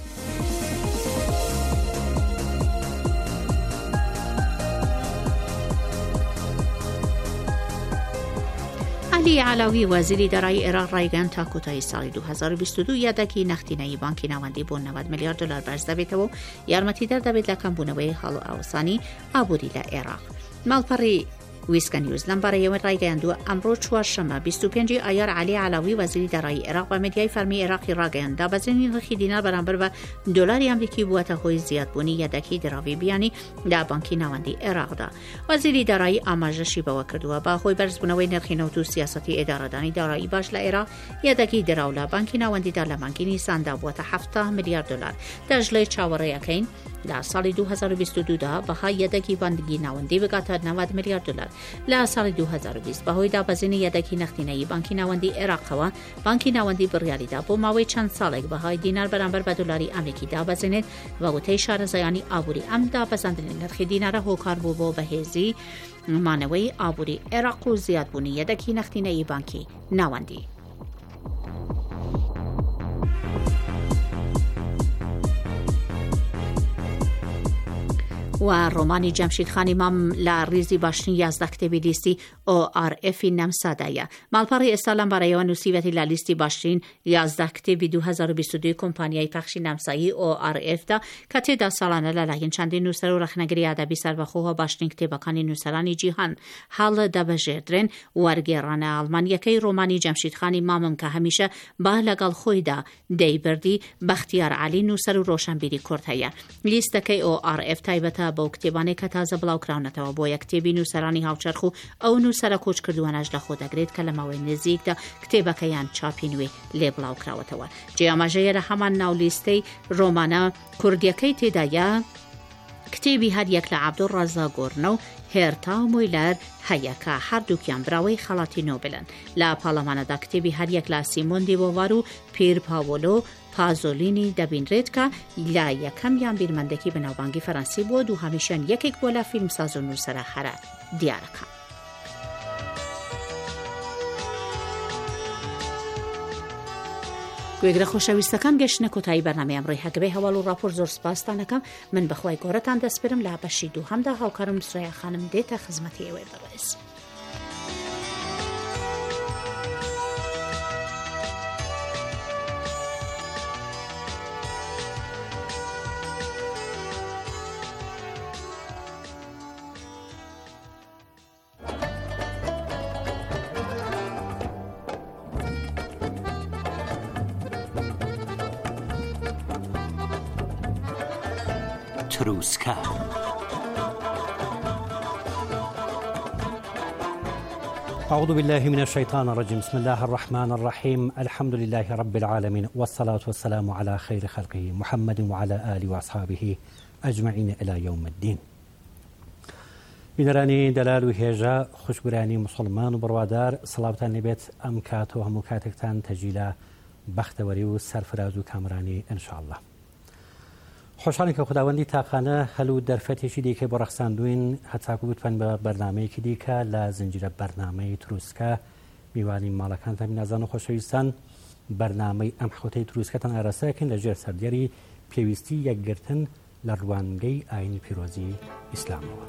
علی علاوی وەزیری دارایی عێراق ڕایگەیاند تا کۆتایی ساڵی 2022 یادەکی نەختینەیی بانکی ناوەندی بۆ 90 میلیارد دلار بەرز دەبێتەوە و یارمەتیدەر دەبێت لە کەمبوونەوەی هەڵ ئاوسانی ئابووری لە عێراق. ماڵپەڕی ویسکە نیوز لەمبارەیەوە ڕایگەیاندووە ئەمڕۆ چوارشەمە 25 ئایار علی علاوی وەزیری دارایی عێراق بە مێدیای فەرمی عێراقی ڕاگەیاند دابەزێنی نرخی دینار بەرامبەر بە دۆلاری ئەمریکی بووەتە هۆی زیادبوونی یادەکی دراوی بیانی لە بانکی ناوەندی عێراقدا. وەزیری دارایی ئاماژەشی بەوە کردووە با هۆی بەرزبوونەوەی نرخی نەوت و سیاسەتی ئێدارەدانی دارایی باش لە عێراق یادەکی دراو لە بانکی ناوەندیدا لە بانکی نیساندا بووەتە 70 میلیارد دلار دەژڵێ چاوەڕێیەکەین لە ساڵی 2022دا بەها یادەکی بانکی ناوەندی بگاتە 90 میلیارد دلار لە ساڵی 2020 بەهۆی دابەزینی یادەکی نەختینەیی بانکی ناوەندی عێراقەوە بانکی ناوەندی بڕیاریدا بۆ ماوەی چەند ساڵێک بەهای دینار بەرامبەر بە دۆلاری ئەمریکی دابەزێنێت بە وتەی شارەزایانی ئابووری ئەم دابەزاندنی نرخی دینارە هۆکار بوو بۆ بەهێزی مانەوەی ئابووری عێراق و زیادبوونی یادەکی نەختینەیی بانکی ناوەندی. و ڕۆمانی جەمشیدخانی مام لە ڕیزی باشترین 11 کتێبی لیستی ORF نەمسادایە. ماڵپەڕی ئێستا لەمبارەیەوە نووسیوەتی لە لیستی باشترین 11 کتێبی 2022 کۆمپانیای پەخشی نامسایی ORFدا کە تێدا ساڵانە لەلایەن چەندین نووسەر و ڕەخنەگری ئادەبی سەربەخۆوە باشترین کتێبەکانی نووسەرانی جیهان هەڵ دەبەژێردرێن. وەرگێڕانە ئەڵمانیەکەی ڕۆمانی جەمشیدخانی مامم کە هەمیشە با لەگەڵ خۆیدا دەیبردی بەختیار عەلی نووسەر و ڕۆشنبیری کورد هەیە. لیستەکەی ORF تایبەتە بەو کتێبانەی کە تازە بڵاوکراونەتەوە بۆ یەک کتێبی نووسەرانی هاوچەرخ و ئەو نووسەرە کۆچ کردووانەش لە خۆ دەگرێت کە لە ماوەی نزیکدا کتێبەکەیان چاپی نوێ لێ بڵاوکراوەتەوە. جێئاماژەیە لە هەمان ناولیستەی ڕۆمانە کوردیەکەی تێدایە کتێبی هەریەک لە عەبدوڕەزاق گۆرنە و هێرتا مۆیلەر هەیە کە هەردووکیان براوەی خەڵاتی نۆبلن. لە پاڵەمانەدا کتێبی هەریەک لە سیمۆن دیبۆڤار و پیر پاوۆلۆ پازۆلینی دەبینرێت کە لا یەکەمیان بیرمەندێکی بەناوبانگی فەڕەنسی بووە دووهەمیشیان یەکێک بۆ لە فیلمساز و نووسەرە هەرە دیارەکە. گوێگرە خۆشەویستەکان گەشتنە کۆتایی بەرنامەیەم ڕێی هەگەبێ هەواڵ و راپۆر زۆر سپاستانەکەم. من بەخوای گۆرەتان دەسپێرم لە بەشی دووهەمدا هاوکارم سرەیا خانم دێتە خزمەتی ئێوە بەڕێز. تروسکە. أعوذ بالله من الشيطان الرجيم بسم الله الرحمن الرحيم الحمد لله رب العالمين والصلاة والسلام على خير خلقه محمد وعلى آله وأصحابه أجمعين إلى يوم الدين. بینەرانی دەلال و هێژە خوشبرانی مسلمان و بڕوادار سڵاوتان لێبێت ئەم کات و هەموو کاتێکتان تەجیلە بەختەوەری و سەرفراز و کامرانی ئینشاءالله. خۆشحاڵین کە خوداوەندی تاقانە هەلو دەرفەتێکی دیکە بۆ ڕەخساندوین هەتاکو بتوان بە بەرنامەیەکی دیکە لە زنجیرە بەرنامەی تروسکە میوانی ماڵەکانتان بینازان و خۆشەویستان. بەرنامەی ئەم حوتەی تروسکەتان ئارەسەکەین لەژێر سەردێری پێویستی یەکگرتن لە ڕوانگەی ئاینی پیرۆزی ئیسلامەوە.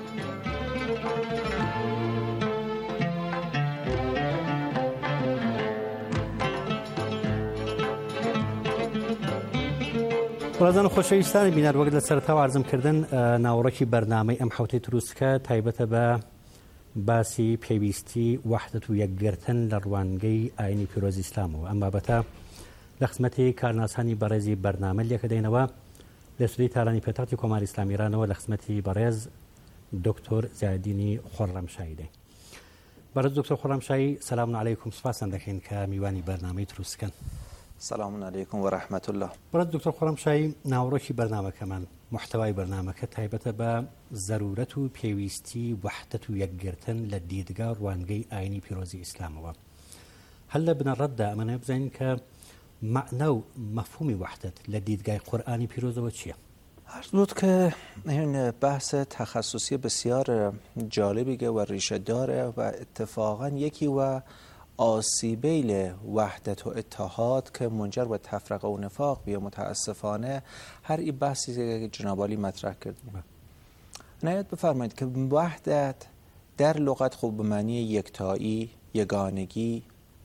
ڕازان خۆشەویستانی بینەر وەک لە سەرەتاوە عەرزمکردن ناوەڕۆکی بەرنامەی ئەم حوتەی تروسکە تایبەتە بە باسی پێویستی وەحدەت و یەکگرتن لە ڕوانگەی ئاینی پیرۆزی ئیسلامەوە. ئەم بابەتە لە خزمەتی کارناسانی بەڕێزی بەرنامە لێکە دەینەوە لە سودەی تارانی پێتاقی کۆماری ئیسلامی ئیرانەوە لە خزمەتی بەڕێز دکتۆر زیادینی خۆڕەمشایی دەین. بەڕێز دکتۆر خۆڕەمشایی سەلام عەلەیکوم، سوپاسان دەکەین کە میوانی بەرنامەی تروسکەن. سلام علیکم و رحمت الله. برات دکتۆر خۆڕەمشایی ناوڕۆکی بەرنامەکەمان محتەوای بەرنامەکە تایبەتە بە ضرورەت و پێویستی وحدەت و یەکگرتن لە دیدگا ڕوانگەی ئاینی پیرۆزی ئیسلامەوە. هەر لە بنەڕەتدا ئەمەنە بزانین کە معنە و مەفهومی وحدەت لە دیدگای قورئانی پیرۆزەوە چییە؟ عرض بود که این بحث تخصصی بسیار جالبی و ریشه داره و اتفاقا یکی و آسیبیل وحدت و اتحاد که منجر به تفرقه و نفاق بیا متاسفانه هر این بحثی که جناب عالی مطرح کردیم. عنایت بفرمایید که وحدت در لغت خوب به معنی یکتایی، یگانگی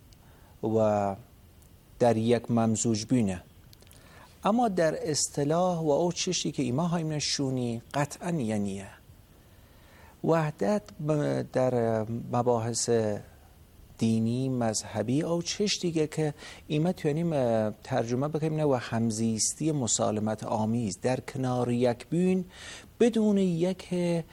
و در یک ممزوج بینه، اما در اصطلاح و او چیزی که ایما هایم نشونی قطعا یعنیه وحدت در مباحث دینی مذهبی او چش دیگه که ایما توانیم ترجمه بکنیم و همزیستی مسالمت آمیز در کنار یک بین بدون یک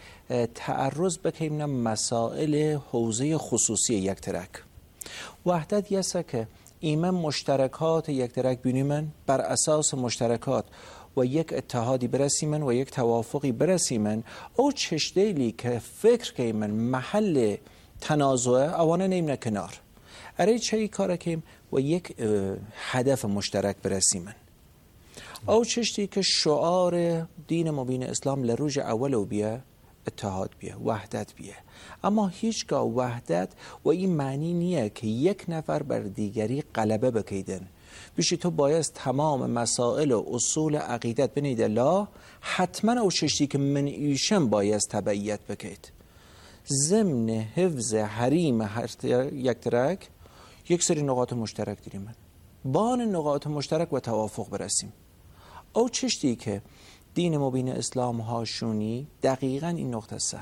تعرض بکنیم مسائل حوزه خصوصی یک ترک. وحدت یسته که ایما مشترکات یک ترک بینیمن بر اساس مشترکات و یک اتحادی برسیمن و یک توافقی برسیمن او چش دیلی که فکر که من محل تنازعه اوانه نیم کنار اره چه کاره کیم و یک هدف مشترک برسیمن او چشتی که شعار دین مبین اسلام لروج اول و بیه اتحاد بیه وحدت بیه، اما هیچگاه وحدت و این معنی نیه که یک نفر بر دیگری غلبه بکیدن. بیشی تو باید تمام مسائل و اصول عقیدت بنید لا حتما او چشتی که من ایشم باید تبعیت بکید ضمن حفظ حریم هر یک ترک یک سری نقاط مشترک داریم با نقاط مشترک و توافق برسیم. او چشتی که دین مبین اسلام هاشونی دقیقا این نقطه سه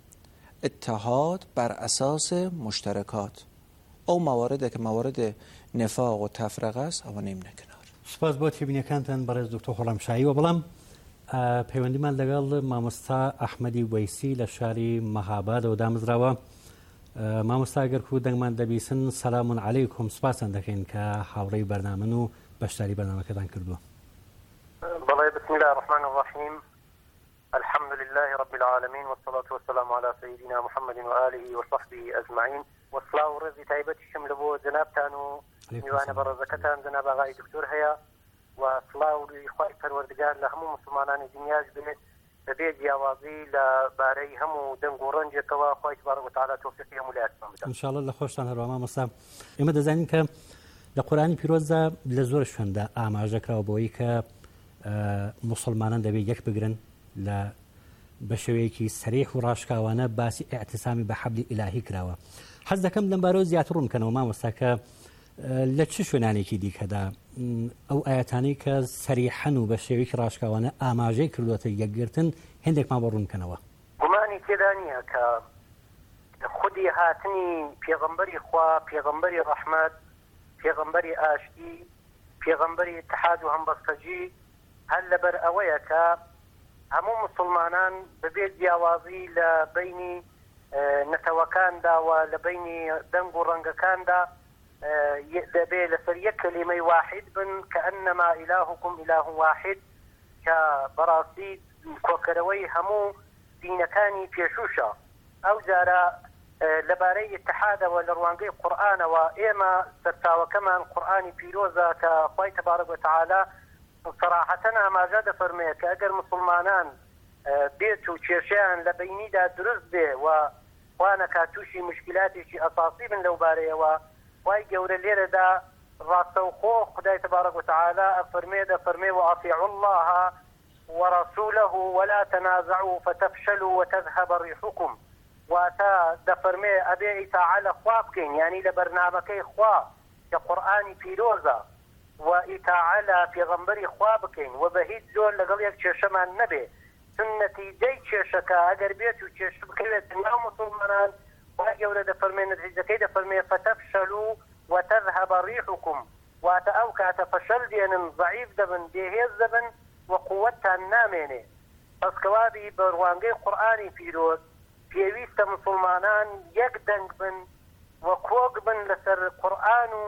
اتحاد بر اساس مشترکات او موارده که موارد نفاق و تفرقه است او نیم نکنار. سپاس بۆ تێبینیەکانتان بەڕێز دکتۆر خۆڕەمشایی و بەڵام پەیوەندیمان لەگەڵ مامۆستا ئەحمەدی وەیسی لە شاری مەهابادەوە دامەزراوە. مامۆستا گەرکو دەنگمان دەبیسن سەلام عەلەیکم سپاسان دەکەین کە هاوڕێی بەرنامەن و بەشداری بەرنامەکەتان کردووە. بله بسم الله الرحمن الرحيم الحمد لله رب العالمين والصلاة والسلام على سيدنا محمد وآله وصحبه أجمعين والصلاة والرزي تايبتي شمل بو جنابتان ونيوان برزكتان جناب آغاي دكتور هيا وصلاة ولإخوائي پروردگار لهمو مسلمانان دنياج ببيت جاوازي لباري همو دنگو رنجة كوا خواهي تبارك وتعالى توفيقي همو لأسمان إن شاء الله لخوشتان هرواما مصاب إما دزانين که لقرآن پیروزا لزور شونده آماجه کرا بوئی که مسلمانان دەبێت یەک بگرن لە بە شێوەیەکی سەریح و ڕاشکاوانە باسی ئیعتیسامی بە حەبلی ئیلاهی کراوە. حەز دەکەم لەم بارەوە زیاتر ڕوونکەنەوە مامۆستا کە لە چ شوێنانێکی دیکەدا ئەو ئاەتانەی کە سەریحەن و بە شێوەیەکی ڕاشکاوانە ئاماژەی کردووەتە یەکگرتن هێندێکمان بۆ ڕوونکەنەوە. گومانی تێدا نییە کە خودی هاتنی پێغەمبەری خوا پێغەمبەری ڕەحمەت پێغەمبەری ئاشتی پێغەمبەری اتحاد و هەمبەستەجی هل لبر اويكا همو مسلمانان ببيت جیاوازی لبيني نتوكان دا ولبيني دنگو رنگكان دا دبي لسر كلمة واحد بن كأنما إلهكم إله واحد كبراسي كوكروي همو دينكاني بيشوشا أو جارا لباري اتحاد ولروانقي قرآن وإيما ستاوى كمان قرآن بيروزا كخوي تبارك وتعالى صراحة ما جاد فرمي كأجر مسلمانان بيت وشيشان لبيني دا درز به وانا كاتوشي مشكلاتي شي أساسي من لو باري واي جور الليلة دا راسوخو خداي تبارك وتعالى فرمي وأطيعوا الله ورسوله ولا تنازعوا فتفشلوا وتذهب ريحكم واتا دا فرمي أبي تعالى خوابكين يعني لبرنامجي خواب كقرآن بيروزا وإتعالى في غنبري خوابكين وبهيد زول لقل يكششمان نبي سنتي دي تششكا أقر بيتو تششبكيوة النوم مسلمان وهي ولد فرمين نتيجة كيدا فرمين فتفشلوا وتذهب ريحكم واتأوكا تفشل دين ضعيف دبن ديهيز دبن وقوتها الناميني فاسكوابي بروانقي قرآني في روز في ويست مسلمانان يقدنق بن وكوق بن لسر قرآن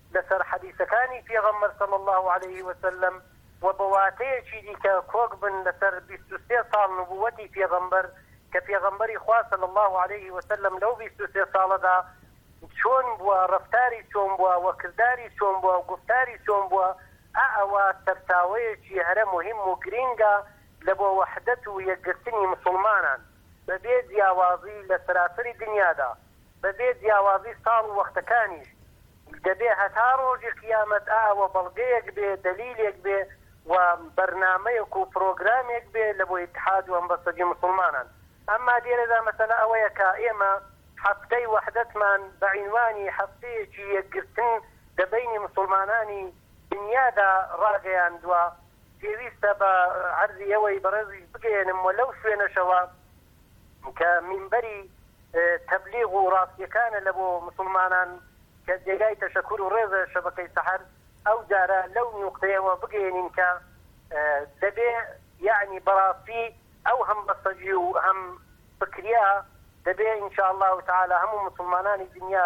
لەسەر حەدیثەکانی پێغەمبەر صلی الله عليه وسلم و بەواتەیەکی دیکە کۆک بن لەسەر 23 ساڵ نبووەتی پێغەمبەر کە پێغەمبەری خوا صلی الله عليه وسلم لەو 23 ساڵەدا چۆن بووە، ڕەفتاری چۆن بووە، و کردداری چۆن بووە، و گفتاری چۆن بووە. ئەوە سەرچاوەیەکی هەرە مهم و گرینگە لە بۆ وەحدەت و یەکگرتنی مسلمانان بەبێ جیاوازی لە سەراسەری دنیادا، بەبێ جیاوازی ساڵ و وەختەکانیش. دەبێ هەتا ڕۆژی قیامەت ئەوە بەڵگەیەک بێ، دەلیلێک بێ و بەرنامەیەک و پرۆگرامێک بێ لە بۆ ئیتحاد و هەمبەستگی مسلمانان. ئەمما دیێرەدا مەسەلە ئەوەیە کە ئێمە هەفتەی وەحدەتمان بە عنوانی هەفتەیەکی یەکگرتن دەبینی مسلمانانی دنیادا ڕاگەیاندووە. پێویستە بە عەرزی ئەوەی بەڕێزی بگەێنم و لەو شوێنەشەوە کە مینبەری تەبلیغ و ڕاستیەکانە لە بۆ مسلمانان کە جێگای تەشەکر و ڕێزە شەبەکەی سەحەر، ئەو جارە لەو نوقتەیەوە بگەێنین کە دەبێ یعنی بەڕاستی ئەو هەم بەسەجی و هەم فکریا دەبێ ئینشاءالله تعالی هەموو مسلمانانی دنیا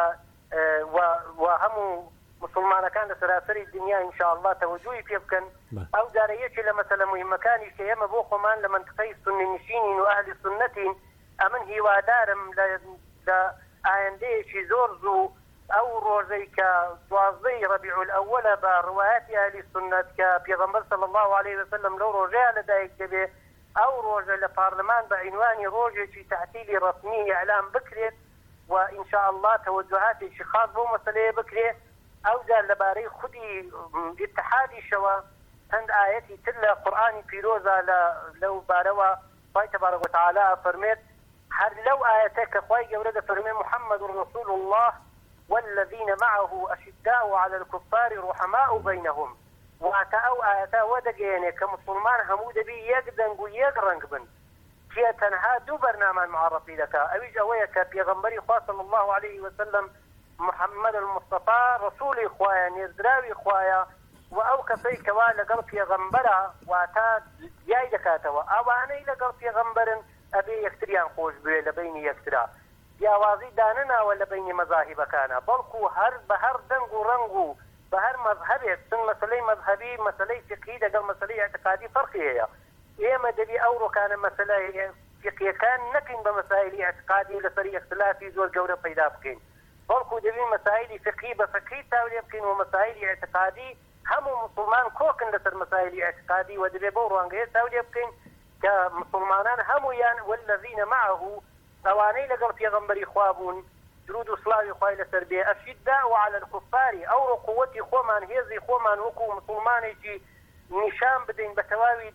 و هەموو مسلمانەکان لە سەراسەری دنیا ئینشاءالله تەوەجوهی پێ بکەن. ئەو جارە یەکێ لە مەسەلە موهیمەکانی کە ئێمە بۆ خۆمان لە منطقەی سونی نشینین و ئەهلی سنەتین، ئەمن هیوادارم لە ئایندەیەکی زۆر زوو ئەو ڕۆژەی کە 12 ڕەبیع الأوەلە بە ڕوایەتی ئەهلی سنەت کە پێغەمبەر صلی الله عليه وسلم لەو ڕۆژەیە لەدایک دەبێ، ئەو ڕۆژە لە پارلەمان بە عنوانی ڕۆژێکی تەحتیلی ڕەسمی ئیعلام بکرێت و ئینشاءالله تەوەجوهاتێکی خاص بۆ مەسەلەیە بکرێت. ئەو جار لەبارەی خودی ئیتحادیشەوە هەند ئاەتی تر لە قورئانی پیرۆزە لەو بارەوە خوای تبارک وتعالى فەرمێت هەر لەو ئاەتە کە خوای گەورە دەفەرمێ محمد رسول الله والذين معه أشداء على الكفار رحماء بينهم. واتە ئەو ئاەتە وەدەگەێنێ کە مسلمان هەموو دەبی یەک دەنگ و یەک ڕەنگ بن، کێ تەنها دوو بەرنامان معرفی دەکا. ئەویش ئەوەیە کە پێغەمبەری خوا صلی الله عليه وسلم محمد المصطفى رسولی خوایە، نێردراوی خوایە، و ئەو کەسەی کەوا لەگەڵ پێغەمبەرە واتە یای دەکاتەوە. ئەوانەی لەگەڵ پێغەمبەرن ئەبێ یەکتریان خۆش بوێ لە بینی یەکترا، جیاوازی دانەناوە لە بینی مەذاهیبەکانە، بەڵکو هەر بە هەر دەنگ و ڕەنگ و بە هەر مەذهبێک چون مەسەلەی مەذهبی مەسەلەی فقهی لەگەڵ مەسەلەی اعتقادی فەرقی هەیە. ئێمە دەبی ئەو ڕۆکانە مەسەلەی فقهیەکان نەکەین بە مەسائلی اعتقادی لەسەر اختلافی زۆر گەورە پەیدا بکەین، بەڵکو دەبی مەسائلی فقهی بە فقهی تاولێ بکەین و مەسائلی اعتقادی هەموو مسلمان کۆکن لەسەر مەسائلی اعتقادی و دەبێ بەو ڕوانگەیە تاولێ بکەین کە مسلمانان هەمویان والذین معه ئەوانەی لەگەڵ پێغەمبەری خوا بوون درود و سڵاوی خوای لەسەر بێ ئەشیداء على الكفار ئەو ڕقوەتی خۆمان هێزی خۆمان وەکو مسلمانێکی نیشان بدەین بە تەواوی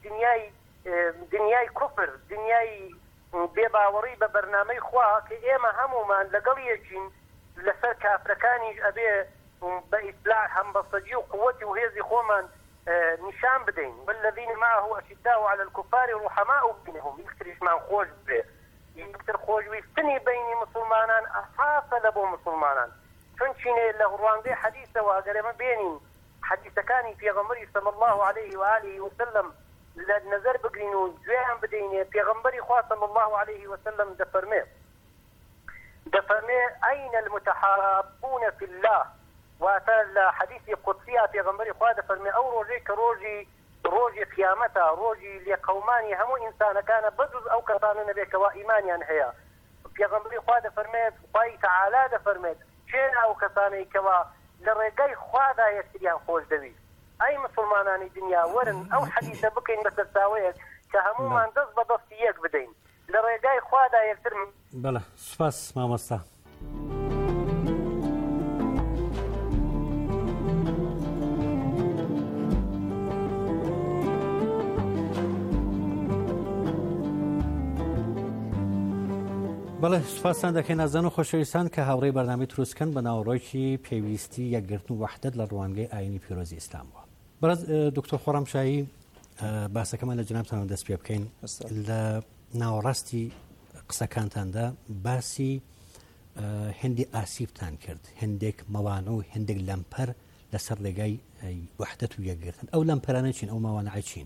دنیای کوفر، دنیای بێباوەڕی بە بەرنامەی خوا کە ئێمە هەمومان لەگەڵ یەکین لەسەر کافرەکانیش ئەبێ بە ئیسلاح هەمبەستگی و قوەتی و هێزی خۆمان نیشان بدەین. والذین معه ئەشیداء على الكفار رحماء بینهم، یەکتریشمان خۆش بێ، یەکتر خۆشویستنی بینی مسلمانان ئەساسە لە بۆ مسلمانان. چونچینێ لە ڕوانگەی حەدیثەوە ئەگەر ئێمە بێنین حەدیثەکانی پێغەمبەری صلی الله عليه وآله وسلم لە نەزەر بگرین و گوێیان بدەینێ، پێغەمبەری خوا صلی الله عليه وسلم دەفەرمێ ئەین المتحابون في الله، واتە لە حەدیثی قودسیە پێغەمبەری خوا دەفەرمێ ئەو ڕۆژەی کە ڕۆژی قیامەتە، ڕۆژی لێقەومانی هەموو ئینسانەکانە بەجز ئەو کەسانە نەبێکەوە ئیمانیان هەیە. پێغەمبەری خوا دەفەرمێت خوای تەعالا دەفەرمێت چێن ئەو کەسانەی کەوا لە ڕێگەی خوادا یەکتریان خۆش دەویست. ئەی مسلمانانی دنیا وەرن ئەو حەدیثە بکەین بە سەرچاوەیەک کە هەمومان دەست بە دەستی یەک بدەین لە ڕێگای خوادا یەکتر. بەڵێ سوپاس مامۆستا. بەڵێ سوپاسان دەکەین نازان و خۆشەویستان کە هاوڕێی بەرنامەی دروستکەن بە ناوەڕۆکی پێویستی یەکگرتن و وەحدەت لە ڕوانگەی ئاینی پیرۆزی ئیسلام بووە. بەڕێز دکتۆر خۆڕەمشایی باسەکەمان لە جنابتان دەست پێ بکەین لە ناوەڕاستی قسەکانتاندا باسی هێندی ئاسیبتان کرد، هێندێک مەوانە و هێندێک لەمپەر لەسەر ڕێگای وەحدەت و یەکگرتن. ئەو لەمپەرانە چین؟ ئەو ماوانە چین؟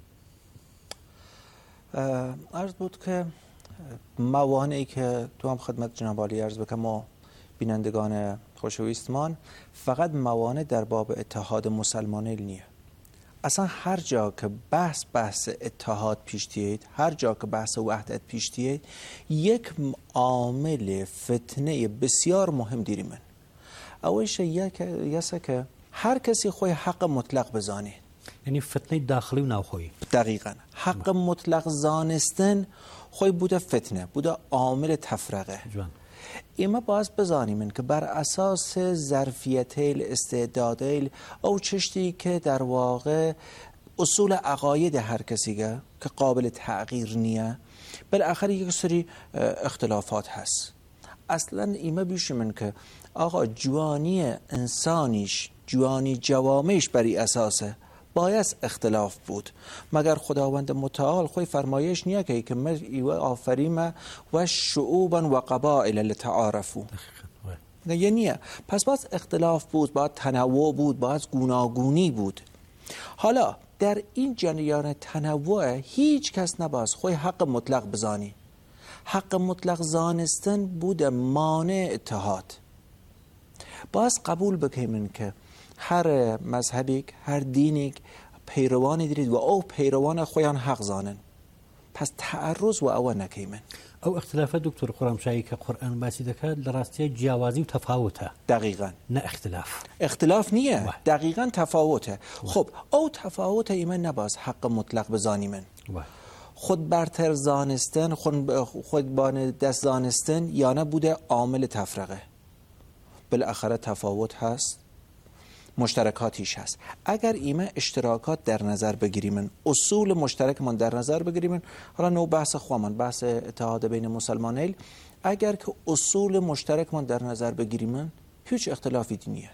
عرض بود که موانعی که تو هم خدمت جناب عالی عرض بکنم و بینندگان خۆشەویستمان فقط موانع در باب اتحاد مسلمانیل نییە. اصلا هر جا که بحث اتحاد پیش تیید، هر جا که بحث وحدت پیش تیید، یک عامل فتنه بسیار مهم دیری من اوش یسا که هر کسی خوی حق مطلق بزانه، یعنی فتنه داخلی و ناوخویی. دقیقاً حق مطلق زانستن خوی بوده فتنه، بوده عامل تفرقه. ایما باز بزانیم که بر اساس ظرفیتیل استعدادیل او چشتی که در واقع اصول عقاید هر کسیگه که قابل تغییر نیه، بالاخره یک سری اختلافات هست. اصلا ایما بیشیم که آقا جوانی انسانیش، جوانی جوامعش بری اساسه باید اختلاف بود، مگر خداوند متعال خوی فرمایش نیه که من ایوه آفریم و شعوبا و قبائل لتعارفو، یعنی پس باید اختلاف بود، باید تنوع بود، باید گوناگونی بود. حالا در این جریان تنوع هیچ کس نباید خوی حق مطلق بزانی. حق مطلق زانستن بوده مانع اتحاد. باز قبول بکنیم که هر مذهبی، هر دینی پیروانی دارید و او پیروان خویان حق زانن، پس تعرض و او نکیمن. او اختلافات دکتر خرمشایی که قرآن باسی دکه دراستی جیاوازی و تفاوته. دقیقاً. نه اختلاف. اختلاف نیه. دقیقاً تفاوته. خب او تفاوت ایمن نباز حق مطلق بزانی من. خود برتر زانستن، خود بان دست زانستن یا نبوده عامل تفرقه. بالاخره تفاوت هست، مشترکاتیش هست. اگر ایمه اشتراکات در نظر بگیریم، اصول مشترک من در نظر بگیریم، حالا نو بحث خواهمان بحث اتحاد بین مسلمانیل، اگر که اصول مشترک من در نظر بگیریم هیچ اختلافی نیه.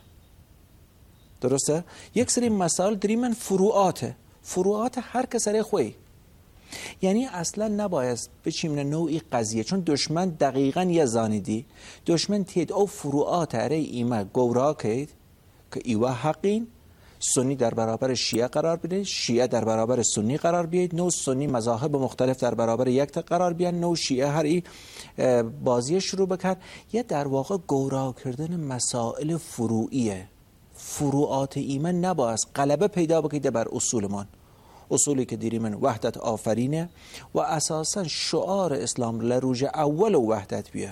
درسته؟ یک سری مسائل داریم فروعات هر کسره خوی، یعنی اصلا نباید بچیم نوعی قضیه، چون دشمن دقیقاً یه زانیدی دشمن تید او فروعات اره ایمه گورا کهید که ایوه حقین، سنی در برابر شیعه قرار بید، شیعه در برابر سنی قرار بید، نو سنی مذاهب مختلف در برابر یک قرار بید، نو شیعه هر ای بازی شروع بکن. یه در واقع گورا کردن مسائل فروعیه. فروعات ایمن نباید غلبه پیدا بکیده بر اصولمان، اصولی که دیری من وحدت آفرینه و اساسا شعار اسلام لروج اول وحدت بیه.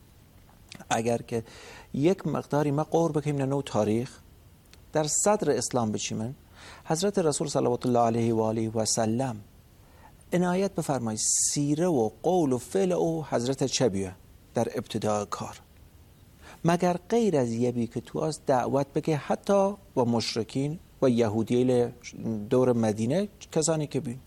اگر که یک مقداری ما قور بکنیم نو تاریخ در صدر اسلام بچیمن، حضرت رسول صلوات الله علیه و آله و سلم عنایت بفرمایید سیره و قول و فعل او حضرت چه بیه در ابتدای کار، مگر غیر از یبی که تو از دعوت بگه حتی و مشرکین و یهودیل دور مدینه کسانی که بین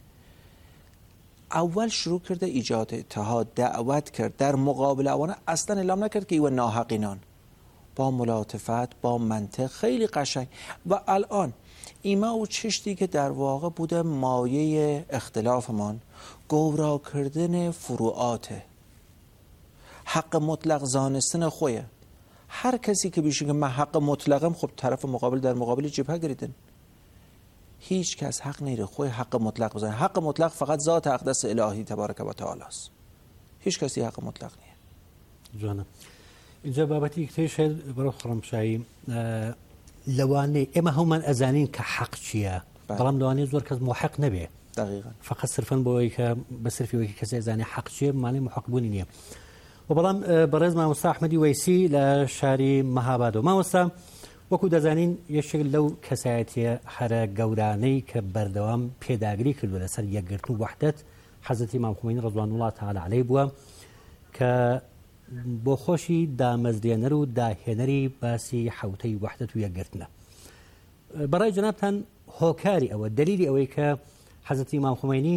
اول شروع کرده ایجاد اتحاد، دعوت کرد، در مقابل اوانه اصلا اعلام نکرد که ایوه ناحقینان، با ملاطفت، با منطق خیلی قشنگ. و الان ایما او چشتی که در واقع بوده مایه اختلافمان گورا کردن فروعاته، حق مطلق زانستن خویه. هر کسی که بیشه که من حق مطلقم، خب طرف مقابل در مقابل جبهه گریدن. هیچ کس حق نیره خوی حق مطلق بزنه. حق مطلق فقط ذات اقدس الهی تبارک و تعالی است. هیچ کسی حق مطلق نیه. جانم اینجا بابتی که شاید برای خرمشایی لوانه اما هم من ازانین که حق چیه، بلام لوانه زور کس محق نبیه. دقیقا. فقط صرفاً بایی که بصرفی وی که کسی ازانی حق چیه معنی محق بونی نیه. و بلام برز ماموستا احمدی ویسی لشاری مهابادو ماموستا وەکو دەزانین یەکێک لەو کەسایەتیە هەرە گەورانەی کە بەردەوام پێداگری کردووە لەسەر یەکگرتن و وەحدەت حەزرەتی ئیمام خۆمەینی ڕەضوانوڵڵاه تەعالی عەلەیه بووە کە بۆ خۆشی دامەزرێنەر و داهێنەری باسی حەوتەی وەحدەت و یەکگرتنە. بەڕای جەنابتان هۆکاری ئەوە دلیلی ئەوەی کە حەزرەتی ئیمام خۆمەینی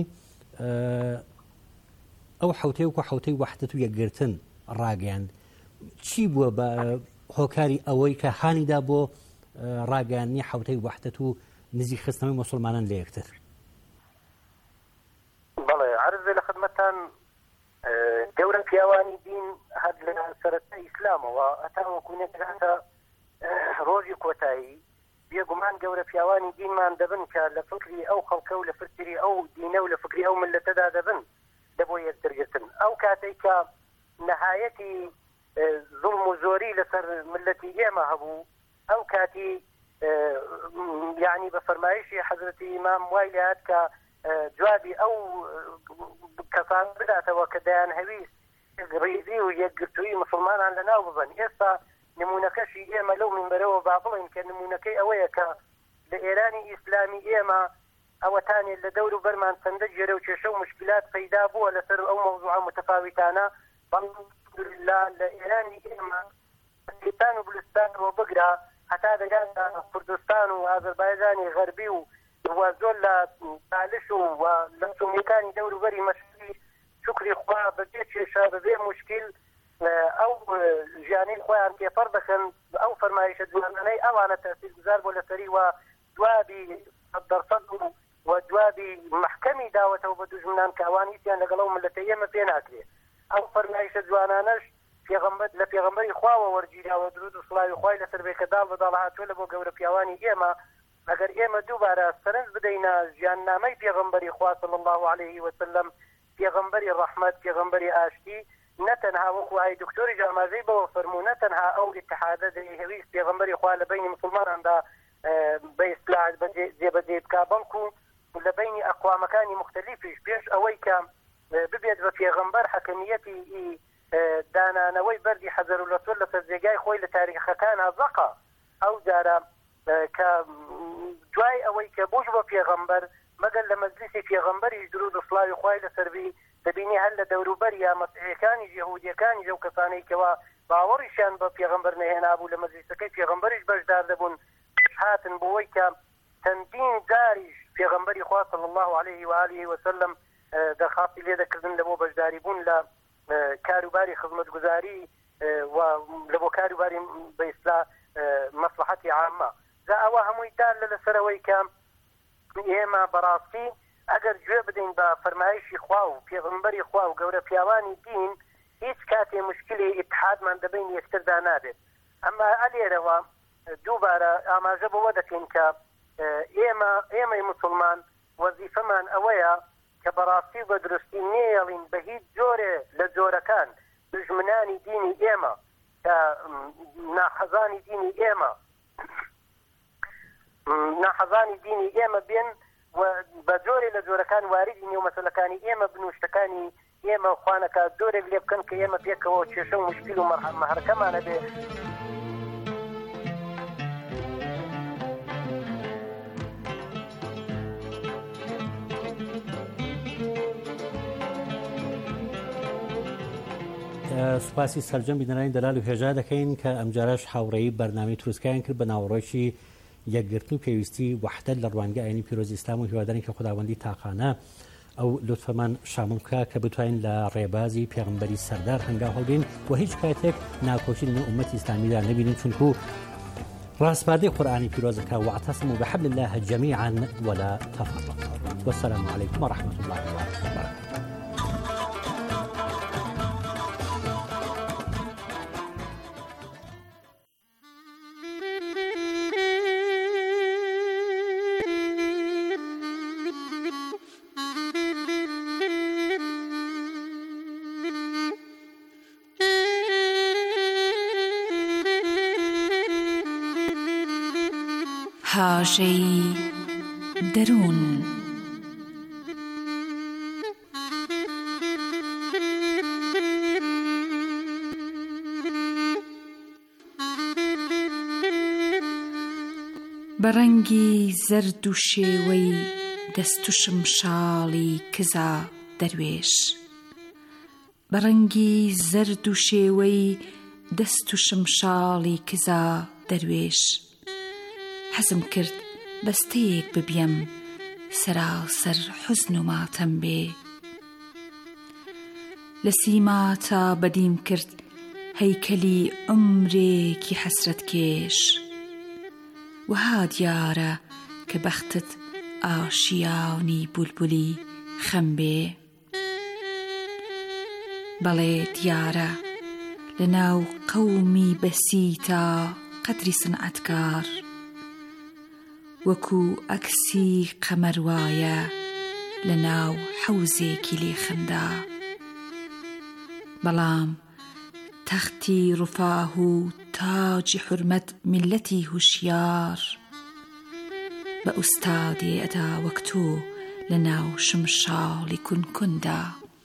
ئەو حەوتەی وەکو حەوتەی وەحدەت و یەکگرتن ڕاگەیاند چی بووە بە هۆکاری ئەوەی کە هانیدا بۆ ڕاگەیاندنی حەوتەی وەحدەت و نزیک خستنەوەی موسڵمانان لە یەکتر؟ بەڵێ عەرزێ لە خدمەتان گەورە پیاوانی دین هەر لە سەرەتای ئیسلامەوە هەتا وەکوونێک هەتا ڕۆژی کۆتایی بێگومان گەورە پیاوانی دینمان دەبن کە لە فکری ئەو خەڵکە و لە فکری ئەو دینە و لە فکری ئەو ملەتەدا دەبن لە بۆ یەکترگرتن. ئەو کاتەی کە نەهایەتی زوڵم و زۆری لەسەر ملەتی ئێمە هەبوو ئەو کاتی یعنی بە فەرمایشی حەزرەتی ئیمام وای لێهات کە جوابی ئەو کەسان بداتەوە کە دەیان هەویست ڕیزی و یەکگرتووی مسلمانان لەناو ببن. ئێستا نمونەکەشی ئێمە لەو منبەرەوە با بڵین کە نمونەکەی ئەوەیە کە لە ئێرانی ئیسلامی ئێمە ئەوەتانێت لە دەور و بەرمان چەندە جێرە و کێشە و مشکلات پەیدا بووە لەسەر ئەو مەوضوعە متفاوتانە. بەڵام لە ئێرانی ئێمە پاکستان و بلوچستانەوە بگرا هەتا دەگات کوردستان و ئازەربایجانی غەربی و زۆر لە تالش و لە سومیەکانی دەور و بەری مەشکی شکری خوا بەبێ کێشە بەبێ مشکل ئەو ژیانەی خۆیان تێپەڕ دەکەن ئەو فەرمایشە جوانانەی ئەوانە تەسیرگوزار بۆ لەسەری و دوابی دەرسەد و دوابی محکەمی داوەتەوە بە دوژمنان کە ئەوان هیچیان لەگەڵ ئەو ملەتە ئێمە پێ ناکرێت. ئەو فەرمایشە جوانانەش لە پێغەمبەری خواوە وەرگیراوە درود و سڵاوی خوای لەسەر بێ کە داڵ بەداڵ هاتووە لە بۆ گەورە پیاوانی ئێمە ئەگەر ئێمە دووبارە سەرنج بدەینە ژیاننامەی پێغەمبەری خوا صلی الله عليه وسلم پێغەمبەری ڕەحمەت پێغەمبەری ئاشتی نەتەنها وەکو ئای دکتۆری جامازەی بەوە فەرموو نەتەنها ئەو اتحادە دەیهەویست پێغەمبەری خوا لە بینی مسلماناندا بە ئیسلاح جێبەجێ بکا بەڵکو لە بینی ئەقوامەکانی مختلفیش پێش ئەوەی کە ببێت بە پێغەمبەر حەکەمیەتی دانانەوەی بەردی حەزەر و لەسۆر لەسەر جێگای خۆی لە تاریخەکانە زەقا ئەو جارە کە دوای ئەوەی کە بوش بە پێغەمبەر مەگەر لە مەجلیسی پێغەمبەریش درود و سڵاوی خوای لەسەربی دەبینی هەر لە دەوروبەر یا مەسیحیەکانی یەهودیەکانی ئەو کەسانەی کەوا باوەڕیشیان بە پێغەمبەر نەهێنابوو لە مەجلیسەکەی پێغەمبەریش بەشدار دەبوون هاتن بۆەوەی کە چەندین جاریش پێغەمبەری خوا صلی الله عليه و آله وسلم دەرخاستی لێ دەکردن لە بۆ بەشداری بوون لە کاروباری خزمەتگوزاری و لە بۆ کاروباری بە ئیسلا مەصلحەتی عامە. جا ئەوە هەمووی دار لەسەرەوەی کە ئێمە بەڕاستی ئەگەر گوێ بدەین بە فەرمایشی خوا و پێغەمبەری خوا و گەورە پیاوانی دین هیچ کاتێ مشکلی ئیتحادمان دەبین یەکتردا نابێت. ئەمە ئەلێرەوە دووبارە ئاماژە بەوە دەکەین کە ئێمەی مسلمان وەزیفەمان ئەوەیە کە بەڕاستی بە درستی نێڵین بە هیچ جۆرێ لە جۆرەکان دژمنانی دینی ئێمە کە ناحەزانی دینی ئێمە بێن و بە جۆرێ لە جۆرەکان واردی نێو مەسەلەکانی ئێمە بنوشتەکانی ئێمە خوانەکە جۆرێک لێ بکەن کە ئێمە پێکەوە کێشە و مشکل و مەحرەکەمانە بێ. سوپاسی سەرجەم بینەرانی دەلال و هێژا دەکەین کە ئەمجارەش هاوڕێی بەرنامەی دروستکەیان کرد بە ناوەڕۆکی یەکگرتن و پێویستی وەحدەت لە ڕوانگە ئاینی پیرۆزی ئیسلام و هیوادارین کە خوداوەندی تاقانە ئەو لوتفەمان شامل بکە کە بتوانین لە ڕێبازی پێغەمبەری سەردار هەنگاو هەڵبین و هیچ کاتێک ناکۆچی لە ئومەتی ئیسلامیدا نەبینین چونکو ڕاستپاردەی قورئانی پیرۆزەکە واعتصموا بحبل الله جميعا ولا تفرقوا. والسلام عليكم ورحمة الله وبركاته. هاژەی دەروون بەڕەنگی زەرد و شێوەی دەست و شمشاڵی کزا دەروێش بەڕەنگی زەرد و شێوەی دەست و شمشاڵی کزا دەروێش حەزم کرد بەستەیەک ببیەم سەراسەر حوزن و ماتەم بێ لە سیماتا بەدیم کرد هەیکەلی عومرێکی حەسرەت کێش وها دیارە کە بەختت ئاشیانی بولبولی خەم بێ بەڵێ دیارە لەناو قەومی بەسیتا قەدری سنعەتکار وەکو ئەکسی قەمەروایە لەناو حەوزێکی لێخندا بەڵام تەختی ڕوفاه و تاجی حرمەت میلەتی هوشیار بە ئوستادێ ئەدا وەک تۆ لە ناو شمشاڵی کونکوندا.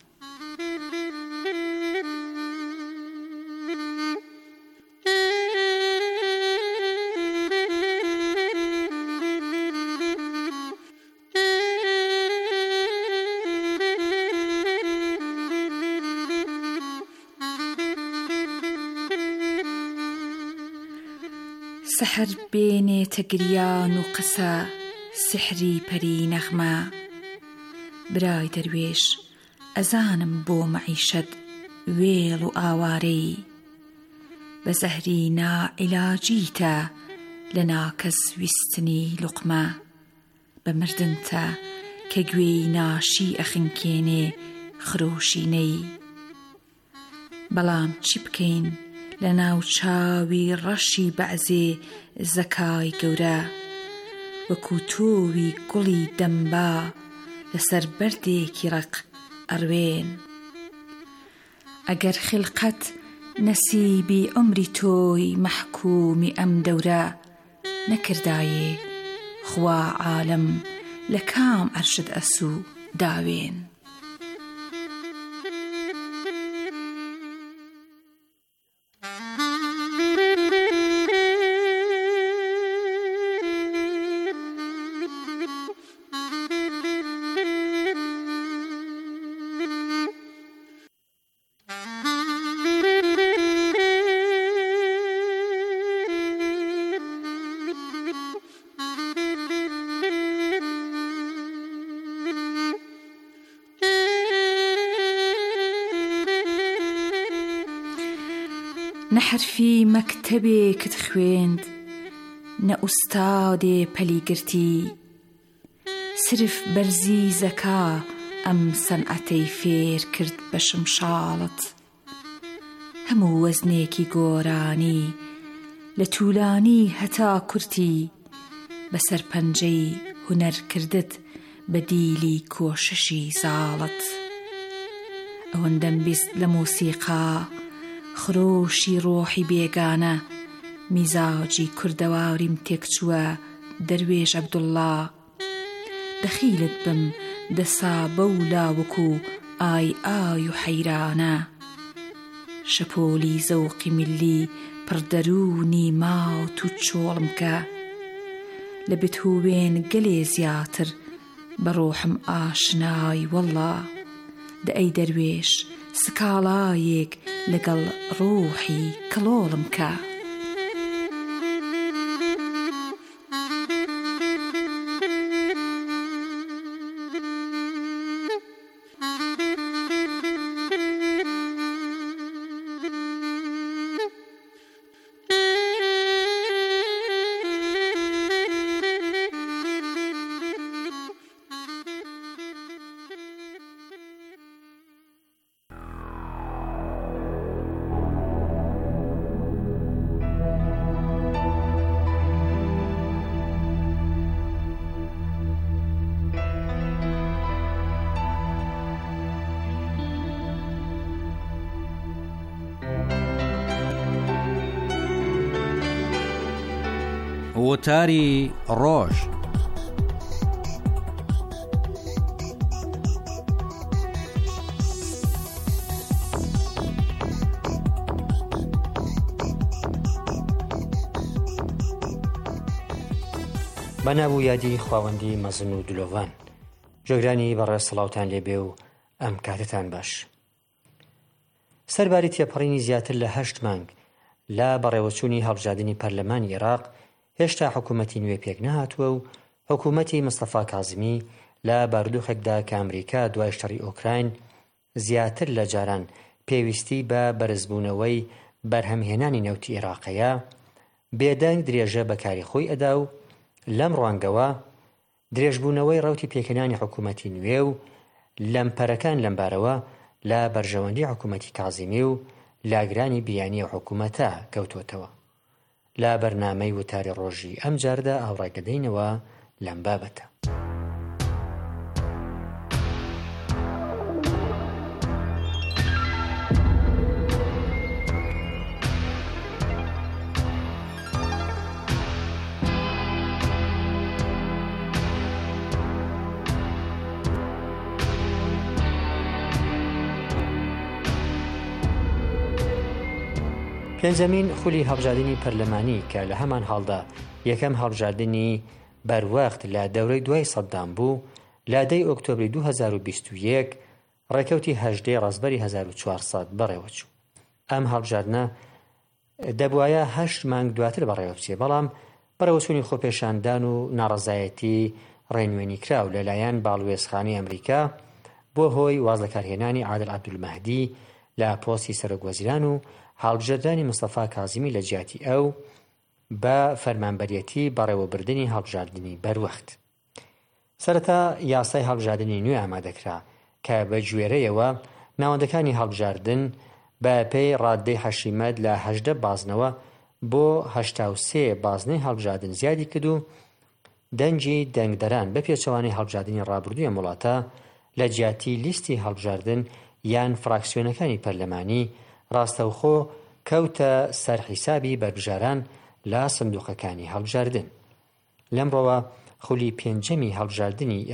سحر بێنێتە گریان و قسە سحری پەری نەغمە. برای دەروێش ئەزانم بۆ مەعیشەت وێڵ و ئاوارەی بە زەهری نائیلاجیتە لە ناکەس ویستنی لوقمە. بە مردنتە کە گوێی ناشی ئەخنکێنێ خرۆشینەی. بەڵام چی بکەین لە ناو چاوی ڕەشی بەعزێ زەکای گەورە وەکو تۆوی گوڵی دەمبا لەسەر بەردێکی ڕق ئەڕوێن. ئەگەر خلقەت نەسیبی عمری تۆی مەحکومی ئەم دەورە نەکردایێ خوا عالم لە کام عەرشت ئەسوو داوێن. نەحرفی مەکتەبێکت خوێند نە ئوستادێ پەلیگرتی سرف بەرزی زەکا ئەم سەنعەتەی فێر کرد بە شمشاڵت. هەموو وەزنێکی گۆرانی لە توولانی هەتا کورتی بەسەر پەنجەی هونەر کردت بە دیلی کۆششی زاڵت. ئەوەندەم بیست لە موسیقا خرۆشی ڕۆحی بێگانە میزاجی کوردەواریم تێکچووە دەروێش عەبدوڵڵا. دەخیلت بم دەسا بەو لاوەکو ئای ئای و حەیرانە. شەپۆلی زەوقی میلی پڕدەرونی ماوت و چۆڵم کە لە بتهوێن گەلێ زیاتر بە ڕۆحم ئاشنای وەڵڵا. دە ئەی دەروێش سکاڵایەک لەگەڵ ڕۆحی کڵۆڵم کە. وتاری ڕۆژ. بەناو یادی خواوەندی مەزن و دلۆڤان جۆگرانی بەڕێ سڵاوتان لێبێ و ئەم کاتتان باش. سەرباری تێپەڕینی زیاتر لە 8 مانگ لا بەڕێوەچوونی هەڵبژاردننی پەرلەمانی عێراق هێشتا حکوومەتی نوێ پێک نەهاتووە و حکوومەتی مستەفا کازمی لە بارودۆخێکدا کە ئەمریکا دوای شەڕی ئۆکراین زیاتر لە جاران پێویستی بە بەرزبوونەوەی بەرهەمهێنانی نەوتی عێراقەیە بێدەنگ درێژە بەکاری خۆی ئەدا و لەم ڕوانگەوە درێژبوونەوەی ڕەوتی پێکەنانی حکوومەتی نوێ و لەمپەرەکان لەمبارەوە لە بەرژەوەندی حکوومەتی کازمی و لاگرانی بیانی حکوومەتە کەوتوتەوە. لە بەرنامەی وتاری ڕۆژی ئەم جاردا ئاوڕاگەدەینەوە لەم بابەتە. پێنجەمین خولی هەڵبژاردننی پەرلەمانی کە لە هەمان هەڵدا یەکەم هەڵبژاردننی بەروەخت لە دەورەی دوای سەددام بوو لادەی ئۆکتۆبری 2021 ڕێکەوتی هەژدەی ڕەزبەری 1400 بەڕێوەچوو. ئەم هەڵبژاردنە دەبوایە 8 مانگ دواتر بەڕێوە بچێ، بەڵام بەڕێوەچوونی خۆپێشاندان و ناڕەزایەتی ڕێنوێنی کراو لەلایەن باڵوێزخانەی ئەمریکا بۆ هۆی واز لە کارهێنانی عادل عەبدولمەهدی لە پۆستی سەرۆکوەزیران و هەڵبژاردنی مستەفا کازمی لە جیاتی ئەو بە فەرمانبەریەتی بەڕێوەبردننی هەڵبژاردننی بەروەخت. سەرەتا یاسای هەڵبژاردننی نوێ ئامادەکرا کە بە گوێرەیەوە ناوەندەکانی هەڵبژاردن بە پێی ڕاددەی حەشیمەت لە 18 بازنەوە بۆ 83 بازنەی هەڵبژاردن زیادی کرد و دەنجی دەنگدەران بە پێچەوانی هەڵبژاردننی ڕابردووی ئەم وڵاتە لە جیاتی لیستی هەڵبژاردن یان فراکسیۆنەکانی پەرلەمانی ڕاستەوخۆ کەوتە سەرحیسابی بەربژاران لە سندوقەکانی هەڵبژاردن. لەمڕۆوە خولی پێنجەمی هەڵبژاردننی